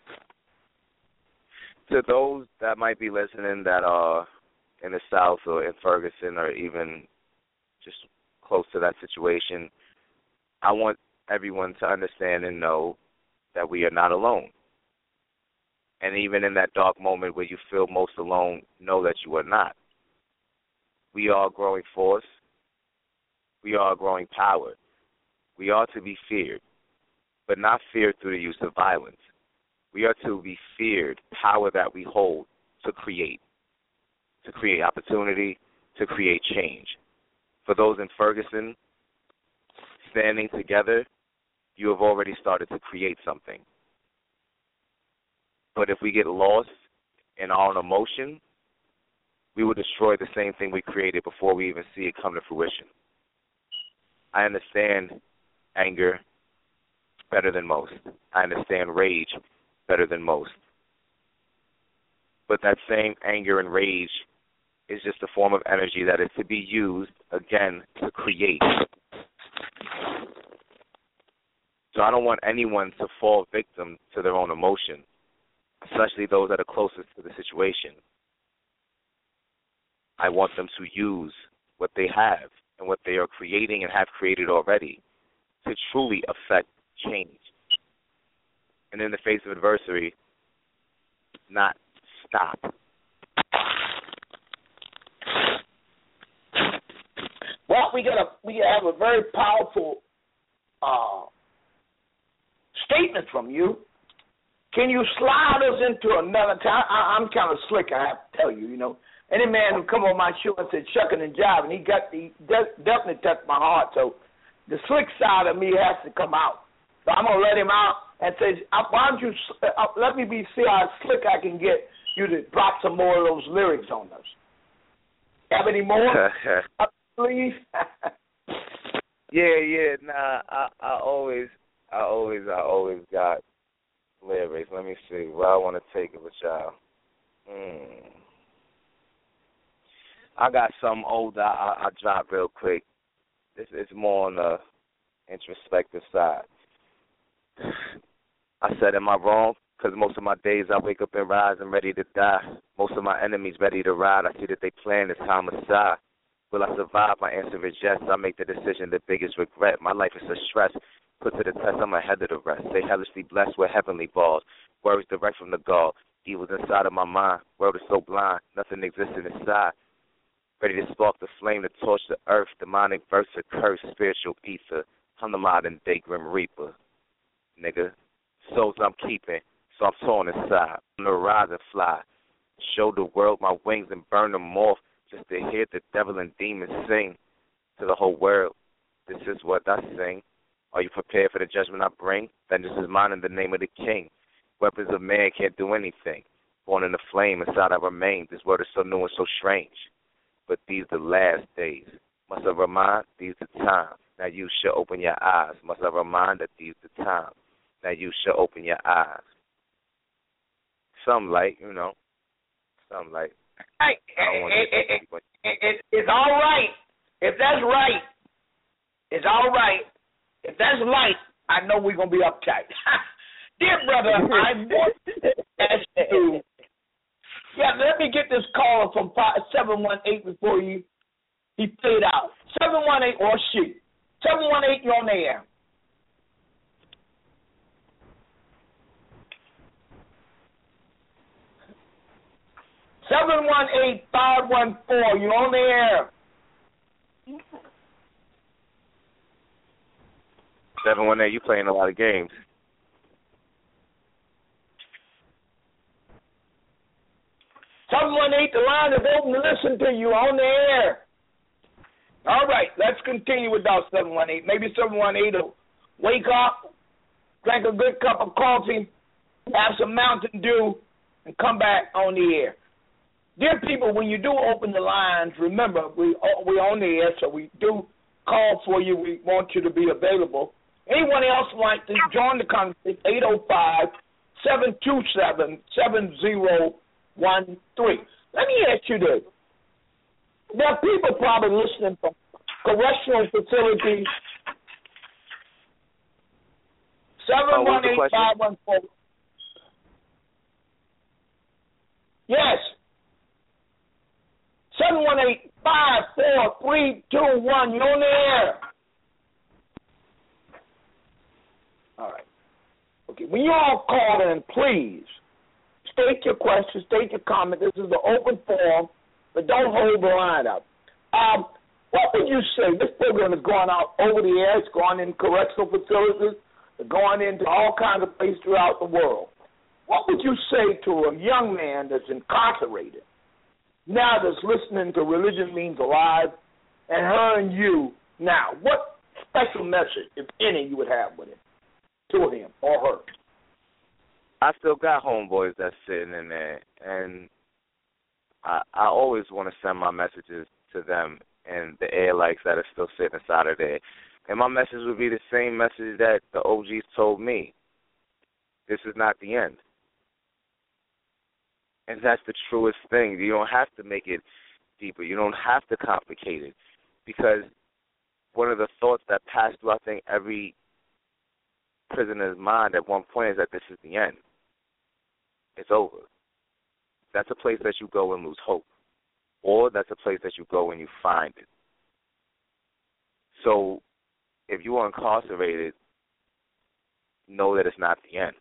To those that might be listening that are in the South or in Ferguson or even just close to that situation, I want everyone to understand and know that we are not alone. And even in that dark moment where you feel most alone, know that you are not. We are a growing force. We are a growing power. We are to be feared, but not feared through the use of violence. We are to be feared, power that we hold to create opportunity, to create change. For those in Ferguson, standing together, you have already started to create something. But if we get lost in our own emotion, we will destroy the same thing we created before we even see it come to fruition. I understand anger better than most. I understand rage better than most. But that same anger and rage is just a form of energy that is to be used, again, to create. So I don't want anyone to fall victim to their own emotion, especially those that are closest to the situation. I want them to use what they have and what they are creating and have created already to truly affect change. And in the face of adversity, not stop. Well, we have a very powerful statement from you. Can you slide us into another time? I'm kind of slick, I have to tell you, you know. Any man who come on my show and said shucking and jiving, he definitely touched my heart. So the slick side of me has to come out. So I'm going to let him out and say, why don't you let me see how slick I can get you to drop some more of those lyrics on us. Have any more? Please? Yeah. Nah, I always got lyrics. Let me see. Well, I want to take it with y'all. I got some old I drop real quick. It's more on the introspective side. I said, am I wrong? Because most of my days I wake up and rise and ready to die. Most of my enemies ready to ride. I see that they plan this homicide. Will I survive? My answer is yes. I make the decision, the biggest regret. My life is a stress. Put to the test, I'm ahead of the rest. Stay hellishly blessed with heavenly balls. Words direct from the God. Evil's inside of my mind. World is so blind. Nothing exists inside. Ready to spark the flame to torch the earth. Demonic verse, a curse, spiritual ether. I'm the modern day Grim Reaper. Nigga. Souls I'm keeping, so I'm torn inside. I'm the rise and fly. Show the world my wings and burn them off. Just to hear the devil and demons sing to the whole world. This is what I sing. Are you prepared for the judgment I bring? Vengeance is mine in the name of the King. Weapons of man can't do anything. Born in the flame, inside I remain. This world is so new and so strange. But these the last days. Must I remind? These the times. Now you should open your eyes. Must I remind that these the times. Now you should open your eyes. Some light, you know. Some light. Hey, it's all right. If that's right, it's all right. If that's light, I know we're going to be uptight. Dear brother, I want to ask you. Yeah, let me get this caller from 718 before he played out. 718 or she. 718, you're on the air. 718-514, you're on the air. 718, you playing a lot of games. The line is open to listen to you on the air. All right, let's continue with our 718. Maybe 718 will wake up, drink a good cup of coffee, have some Mountain Dew, and come back on the air. Dear people, when you do open the lines, remember, we're on the air, so we do call for you. We want you to be available. Anyone else like to join the conversation, 805-727-7013. Let me ask you this. There are people probably listening from correctional facilities. 718-514. Yes. 718-54321. You're on the air. All right. Okay. When you all call in, please state your question, state your comment. This is the open forum, but don't hold the line up. What would you say? This program is going out over the air. It's going in correctional facilities. It's going into all kinds of places throughout the world. What would you say to a young man that's incarcerated, now that's listening to Religion Means Alive and hearing you now? What special message, if any, you would have with him, to him or her? I still got homeboys that's sitting in there, and I always want to send my messages to them and the airlights that are still sitting inside of there. And my message would be the same message that the OGs told me. This is not the end. And that's the truest thing. You don't have to make it deeper. You don't have to complicate it. Because one of the thoughts that passed through, I think, every prisoner's mind at one point is that this is the end. It's over. That's a place that you go and lose hope. Or that's a place that you go and you find it. So if you are incarcerated, know that it's not the end.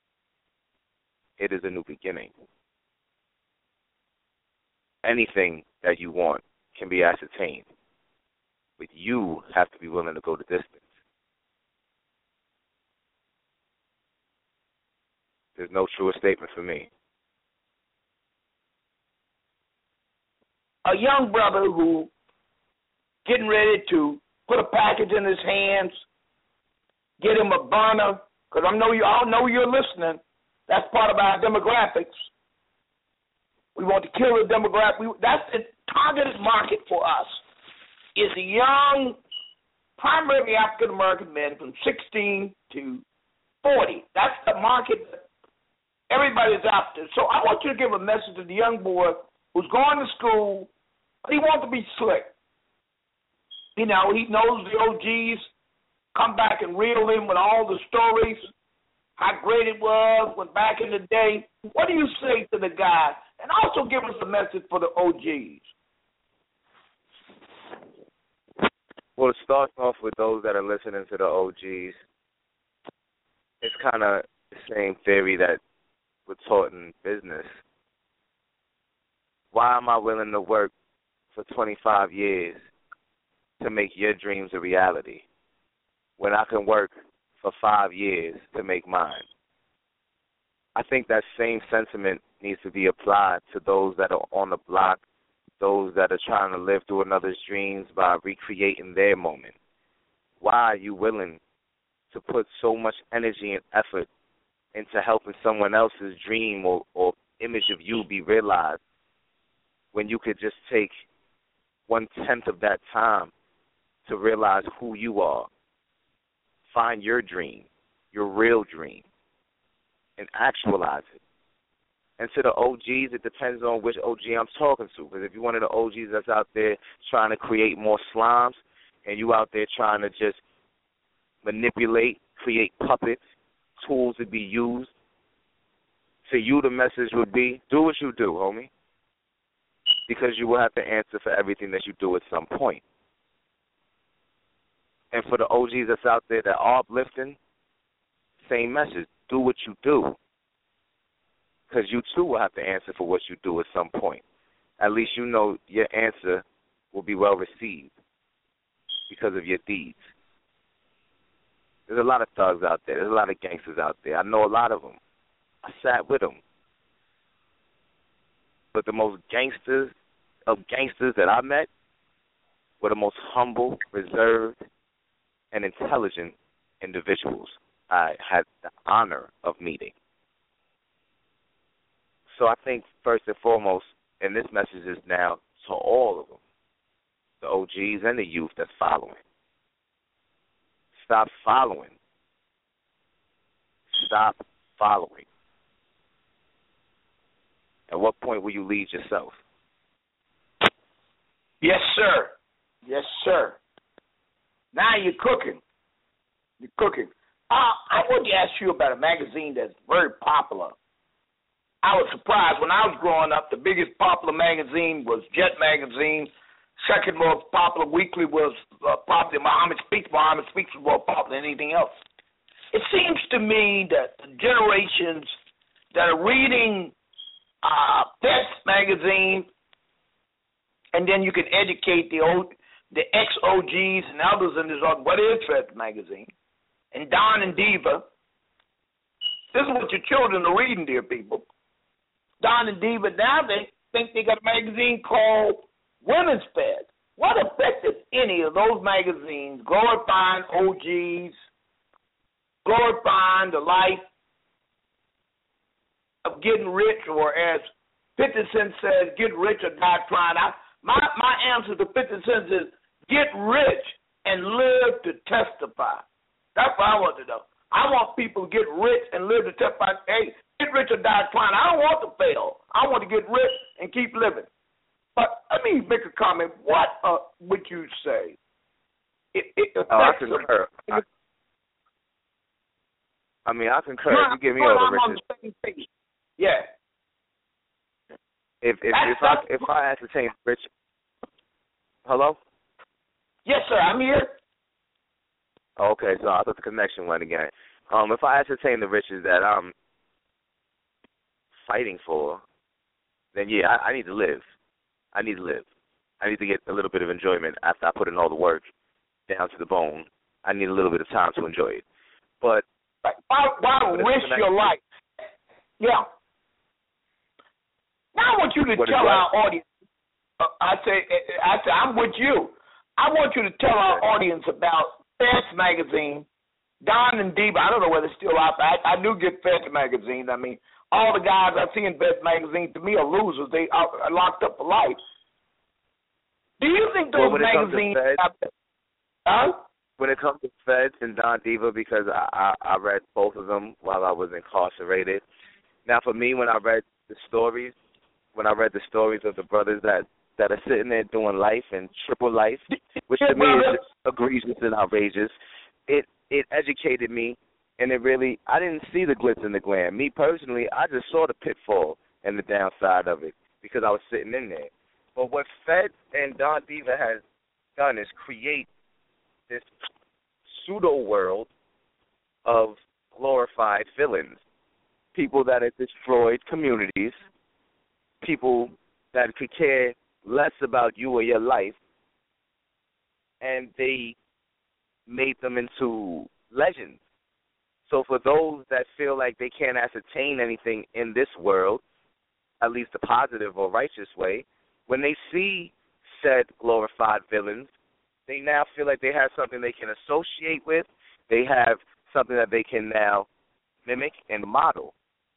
It is a new beginning. Anything that you want can be ascertained. But you have to be willing to go the distance. There's no truer statement for me. A young brother who getting ready to put a package in his hands, get him a burner, because I know you're listening. That's part of our demographics. We want to kill the demographic. That's the targeted market for us. Is a young, primarily African American men from 16 to 40. That's the market that everybody's after. So I want you to give a message to the young boy who's going to school, but he wants to be slick. You know, he knows the OGs come back and reel in with all the stories, how great it was when back in the day. What do you say to the guy? And also give us a message for the OGs. Well, it starts off with those that are listening to the OGs. It's kind of the same theory that we're taught in business. Why am I willing to work for 25 years to make your dreams a reality when I can work for 5 years to make mine? I think that same sentiment needs to be applied to those that are on the block, those that are trying to live through another's dreams by recreating their moment. Why are you willing to put so much energy and effort into helping someone else's dream or image of you be realized when you could just take 1/10 of that time to realize who you are, find your dream, your real dream, and actualize it? And to the OGs, it depends on which OG I'm talking to. Because if you're one of the OGs that's out there trying to create more slimes and you out there trying to just manipulate, create puppets, tools to be used, to you the message would be, do what you do, homie. Because you will have to answer for everything that you do at some point. And for the OGs that's out there that are uplifting, same message, do what you do. Because you, too, will have to answer for what you do at some point. At least you know your answer will be well received because of your deeds. There's a lot of thugs out there. There's a lot of gangsters out there. I know a lot of them. I sat with them. But the most gangsters of gangsters that I met were the most humble, reserved, and intelligent individuals I had the honor of meeting. So I think first and foremost, and this message is now to all of them, the OGs and the youth that's following. Stop following. Stop following. At what point will you lead yourself? Yes, sir. Yes, sir. Now you're cooking. You're cooking. I want to ask you about a magazine that's very popular. I was surprised. When I was growing up, the biggest popular magazine was Jet Magazine. Second most popular weekly was probably Muhammad Speaks. Muhammad Speaks was more popular than anything else. It seems to me that the generations that are reading Feds magazine, and then you can educate the ex-OGs and others in this, what is Feds magazine? And Don and Diva. This is what your children are reading, dear people. Don and Diva, now they think they got a magazine called Women's Fed. What effect, if any, of those magazines glorifying OGs, glorifying the life of getting rich, or as 50 Cent says, get rich or die trying? My answer to 50 Cent is get rich and live to testify. That's what I want to know. I want people to get rich and live to testify. Hey, get rich or die trying. I don't want to fail. I want to get rich and keep living. But let me make a comment. What would you say? I concur. I concur. You give me all the riches. Yeah. If I ascertain rich, hello? Yes, sir. I'm here. Okay, so I thought the connection went again. If I ascertain the riches that I'm fighting for, then yeah, I need to live. I need to live. I need to get a little bit of enjoyment after I put in all the work down to the bone. I need a little bit of time to enjoy it. But why risk your life? Yeah. Now I want you to tell our audience. I say I'm with you. I want you to tell our audience about Feds magazine, Don and Diva. I don't know whether it's still out there. I do get Feds magazine. I mean, all the guys I see in Feds magazine to me are losers. They are locked up for life. Do you think those magazines? When it comes to Feds and Don Diva, because I read both of them while I was incarcerated. Now, for me, when I read the stories of the brothers that are sitting there doing life and triple life, which to me is egregious and outrageous, it educated me, and I didn't see the glitz and the glam. Me personally, I just saw the pitfall and the downside of it because I was sitting in there. But what Feds and Don Diva has done is create this pseudo world of glorified villains, people that have destroyed communities, people that could care less about you or your life, and they made them into legends. So for those that feel like they can't ascertain anything in this world, at least a positive or righteous way, when they see said glorified villains, they now feel like they have something they can associate with. They have something that they can now mimic and model.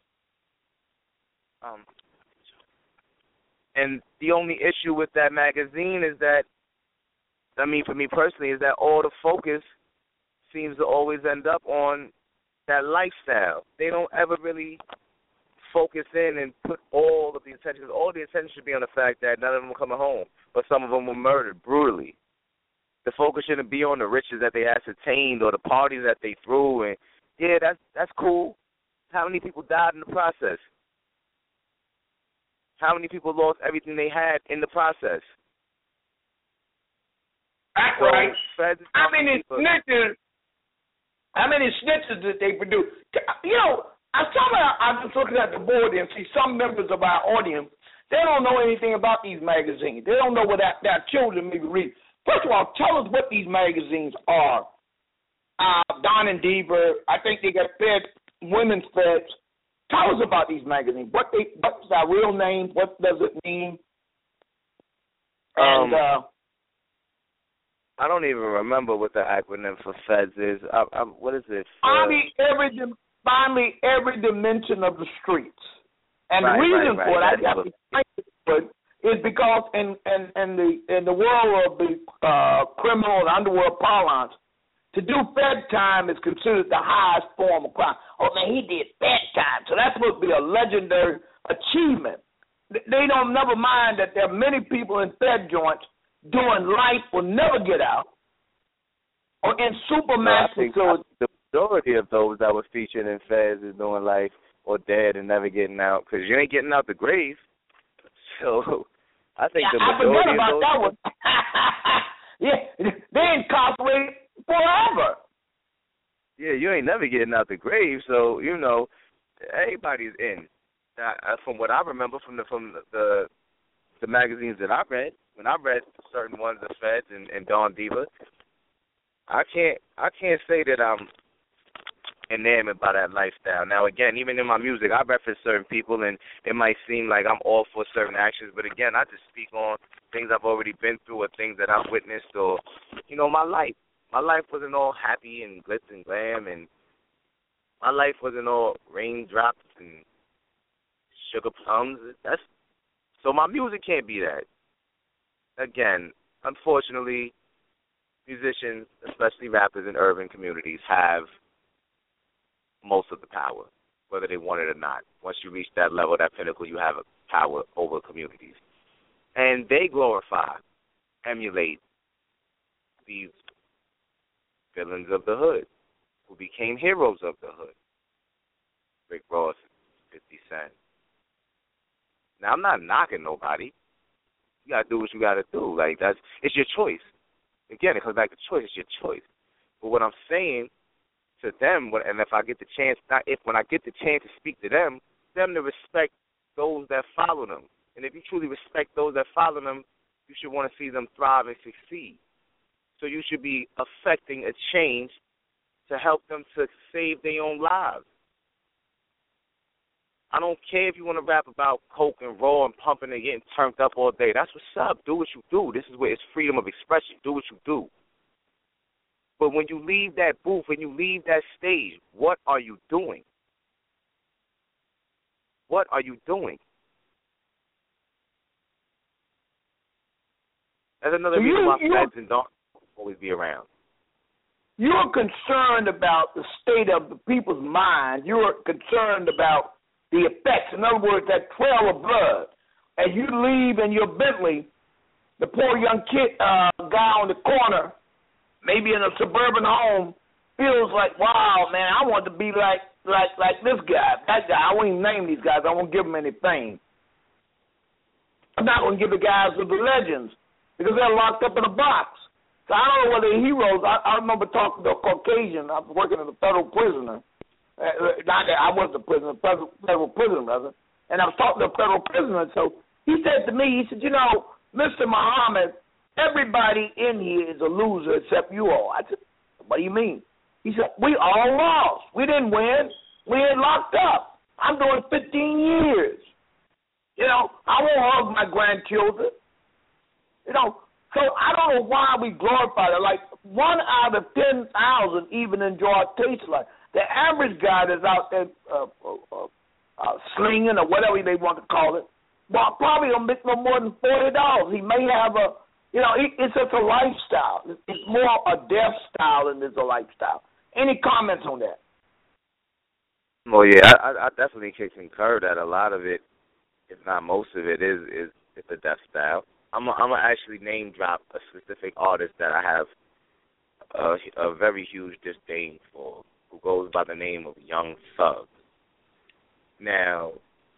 And the only issue with that magazine is that, I mean, for me personally, is that all the focus seems to always end up on that lifestyle. They don't ever really focus in and put all of the attention. All the attention should be on the fact that none of them were coming home, but some of them were murdered brutally. The focus shouldn't be on the riches that they ascertained or the parties that they threw. And yeah, that's cool. How many people died in the process? How many people lost everything they had in the process? That's right. How many snitches did they produce? You know, I'm just looking at the board and see some members of our audience, they don't know anything about these magazines. They don't know what their children may read. First of all, tell us what these magazines are. Don and Diva, I think they got women's Feds. Tell us about these magazines. What's their real name? What does it mean? And I don't even remember what the acronym for Feds is. What is it? Finally, every dimension of the streets. And the reason for it, I got to explain it, is because in the world of the criminal and underworld parlance, to do Fed time is considered the highest form of crime. Oh, man, he did Fed time. So that's supposed to be a legendary achievement. They don't never mind that there are many people in Fed joints doing life will never get out, or in Supermax facilities. The majority of those that were featured in Feds is doing life or dead and never getting out, because you ain't getting out the grave. So I think the majority of those. I forgot about that one. Yeah, they incarcerated forever. Yeah, you ain't never getting out the grave, so you know everybody's in. From what I remember from the magazines that I read, when I read certain ones of Feds and Don Diva, I can't say that I'm enamored by that lifestyle. Now, again, even in my music, I reference certain people, and it might seem like I'm all for certain actions, but again, I just speak on things I've already been through or things that I've witnessed or, you know, my life. My life wasn't all happy and glitz and glam, and my life wasn't all raindrops and sugar plums. So my music can't be that. Again, unfortunately, musicians, especially rappers in urban communities, have most of the power, whether they want it or not. Once you reach that level, that pinnacle, you have power over communities. And they glorify, emulate these villains of the hood who became heroes of the hood. Rick Ross, 50 Cent. Now, I'm not knocking nobody. You got to do what you got to do. Like, it's your choice. Again, it comes back to choice. It's your choice. But what I'm saying to them, and if I get the chance, when I get the chance to speak to them to respect those that follow them. And if you truly respect those that follow them, You should want to see them thrive and succeed. So you should be affecting a change to help them to save their own lives. I don't care if you want to rap about coke and raw and pumping and getting turned up all day. That's what's up. Do what you do. This is where it's freedom of expression. Do what you do. But when you leave that booth, when you leave that stage, what are you doing? What are you doing? That's another reason why feds and don't always be around. You're concerned about the state of the people's mind. You're concerned about the effects. In other words, that trail of blood. As you leave in your Bentley, the poor young kid, guy on the corner, maybe in a suburban home, feels like, wow, man, I want to be like this guy, that guy. I won't even name these guys. I won't give them any fame. I'm not going to give the guys with the legends because they're locked up in a box. So I don't know whether they're heroes. I remember talking to a Caucasian. I was working as a federal prisoner. Not that I wasn't a prisoner, federal prisoner, rather. And I was talking to a federal prisoner. So he said to me, he said, you know, Mr. Muhammad, everybody in here is a loser except you all. I said, what do you mean? He said, we all lost. We didn't win. We ain't locked up. I'm doing 15 years. You know, I won't hug my grandchildren. You know, so I don't know why we glorify it. Like 1 out of 10,000 even enjoy taste like. The average guy that's out there slinging or whatever they want to call it, well, probably don't make no more than $40. He may have it's just a lifestyle. It's more a death style than it's a lifestyle. Any comments on that? Well, yeah, I definitely can concur that a lot of it, if not most of it, is it's a death style. I'm gonna actually name drop a specific artist that I have a very huge disdain for, who goes by the name of Young Thug. Now,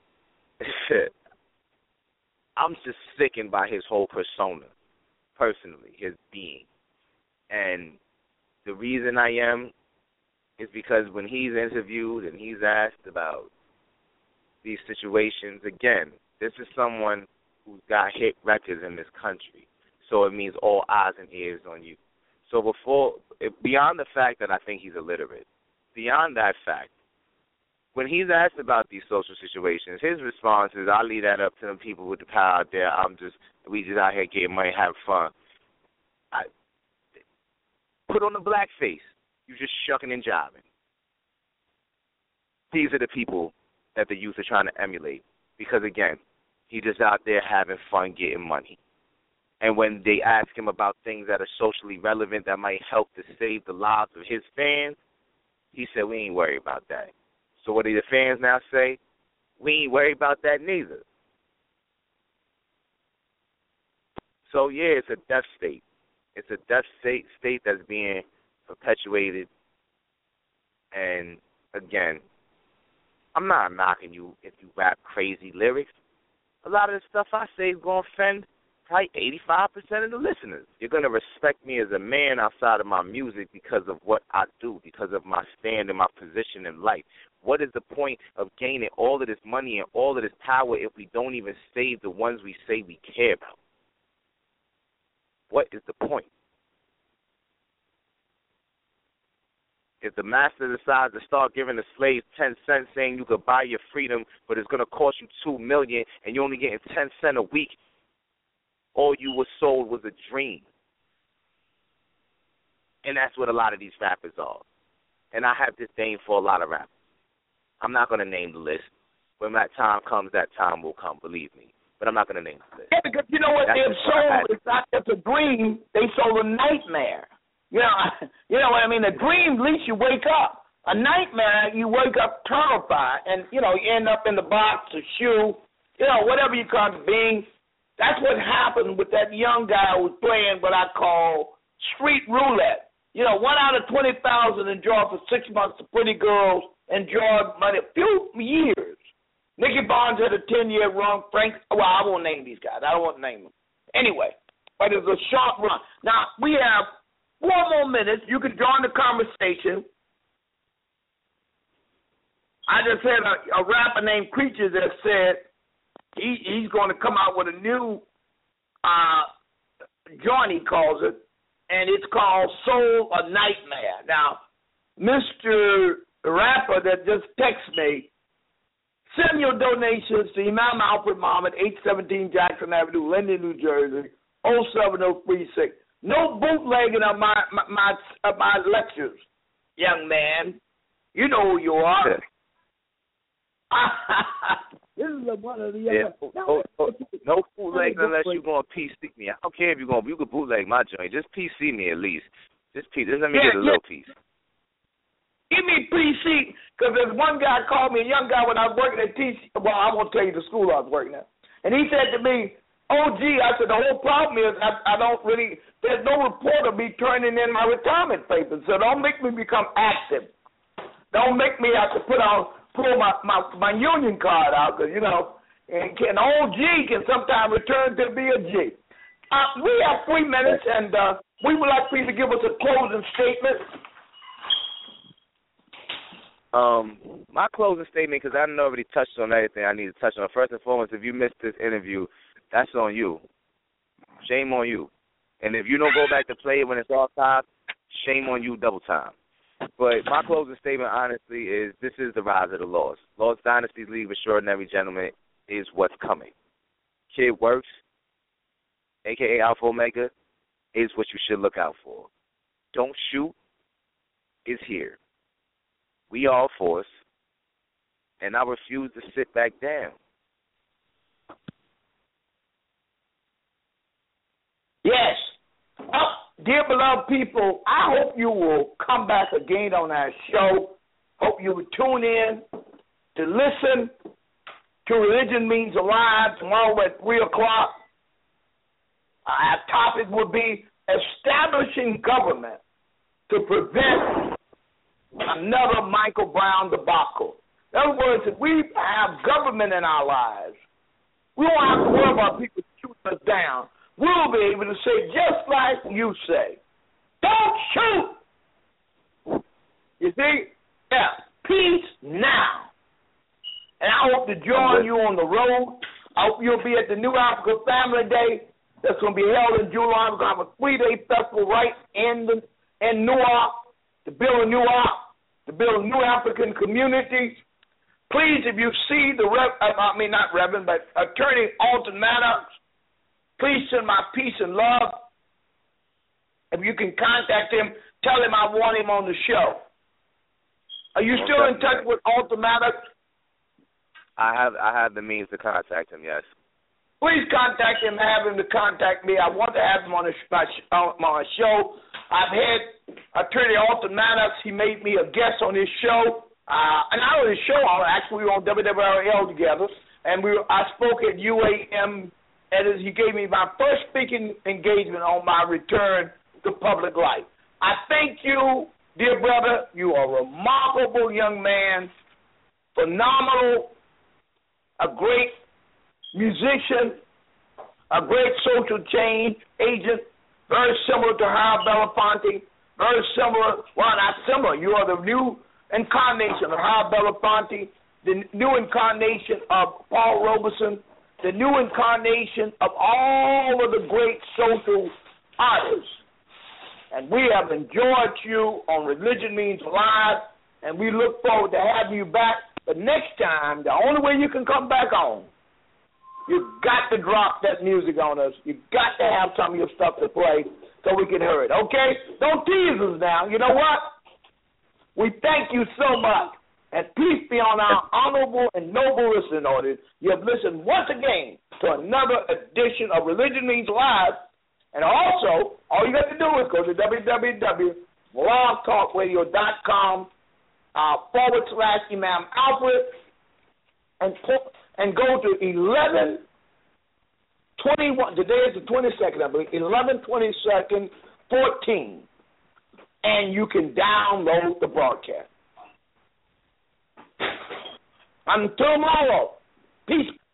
I'm just sickened by his whole persona, personally, his being. And the reason I am is because when he's interviewed and he's asked about these situations, again, this is someone who's got hit records in this country. So it means all eyes and ears on you. So beyond the fact that I think he's illiterate, beyond that fact, when he's asked about these social situations, his response is, I'll leave that up to the people with the power out there. We just out here getting money, having fun. Put on the black face. You're just shucking and jiving. These are the people that the youth are trying to emulate because, again, he's just out there having fun, getting money. And when they ask him about things that are socially relevant that might help to save the lives of his fans, he said, we ain't worried about that. So what do the fans now say? We ain't worried about that neither. So, yeah, it's a death state. It's a death state that's being perpetuated. And, again, I'm not knocking you if you rap crazy lyrics. A lot of the stuff I say is going to offend probably 85% of the listeners. You're going to respect me as a man outside of my music because of what I do, because of my stand and my position in life. What is the point of gaining all of this money and all of this power if we don't even save the ones we say we care about? What is the point? If the master decides to start giving the slaves 10 cents saying you could buy your freedom, but it's going to cost you $2 million and you're only getting 10 cents a week, all you were sold was a dream. And that's what a lot of these rappers are. And I have disdain for a lot of rappers. I'm not going to name the list. When that time comes, that time will come, believe me. But I'm not going to name the list. Yeah, because you know what they've sold? It's not just a dream. They sold a nightmare. You know what I mean? A dream, at least you wake up. A nightmare, you wake up terrified. And, you end up in the box, a shoe, whatever you call it, being. That's what happened with that young guy who was playing what I call street roulette. 1 out of 20,000 enjoyed for 6 months. The pretty girls enjoyed money a few years. Nicky Barnes had a 10-year run. I won't name these guys. I don't want to name them. Anyway, but it was a short run. Now, we have 4 more minutes. You can join the conversation. I just had a rapper named Creatures that said he's going to come out with a new joint, he calls it, and it's called Soul a Nightmare. Now, Mr. Rapper that just texted me, send your donations to Imam Alfred Muhammad, 817 Jackson Avenue, Linden, New Jersey, 07036. No bootlegging of my lectures, young man. You know who you are. This is one of the no bootlegging unless you're going to PC me. I don't care if you can bootleg my joint. Just PC me at least. Just let me get a little piece. Give me PC, because there's one guy called me, a young guy, when I was working at TC. Well, I won't tell you the school I was working at. And he said to me, oh, gee, I said, the whole problem is I don't really, there's no report of me turning in my retirement papers. So don't make me become active. Don't make me have to pull my union card out, because, and an old G can sometimes return to be a G. We have 3 minutes, and we would like for you to give us a closing statement. My closing statement, because I already touched on everything I need to touch on. First and foremost, if you missed this interview, that's on you. Shame on you. And if you don't go back to play it when it's archived, shame on you double time. But my closing statement, honestly, is this is the rise of the Lords. Lords Dynasty's League of Extraordinary Gentlemen is what's coming. Kid Works, a.k.a. Alpha Omega, is what you should look out for. Don't Shoot is here. We all force, and I refuse to sit back down. Yes. Dear beloved people, I hope you will come back again on our show. Hope you will tune in to listen to Religion Means Alive tomorrow at 3 o'clock. Our topic will be establishing government to prevent another Michael Brown debacle. In other words, if we have government in our lives, we won't have to worry about people shooting us down. We'll be able to say just like you say, don't shoot. You see? Yeah. Peace now. And I hope to join you on the road. I hope you'll be at the New Africa Family Day that's going to be held in July. We're going to have a 3-day festival right in Newark, to build a new African community. Please, if you see Attorney Alton Maddox, please send my peace and love. If you can contact him, tell him I want him on the show. Are you still in touch with Alton Maddox? I have the means to contact him, yes. Please contact him, have him to contact me. I want to have him on my show. I've had Attorney Alton Maddox. He made me a guest on his show. And not on his show, actually we were on WWRL together. And I spoke at UAM. And he gave me my first speaking engagement on my return to public life. I thank you, dear brother. You are a remarkable young man, phenomenal, a great musician, a great social change agent, very similar to Harold Belafonte, very similar, well, not similar. You are the new incarnation of Harold Belafonte, the new incarnation of Paul Robeson, the new incarnation of all of the great social artists. And we have enjoyed you on Religion Means Alive, and we look forward to having you back. But next time, the only way you can come back on, you've got to drop that music on us. You've got to have some of your stuff to play so we can hear it, okay? Don't tease us now. You know what? We thank you so much. And peace be on our honorable and noble listening audience. You have listened once again to another edition of Religion Means Live. And also, all you have to do is go to www.blogtalkradio.com /Imam Alfred and go to 11/21. Today is the 22nd, I believe. 11/22/14, and you can download the broadcast. Until tomorrow, peace.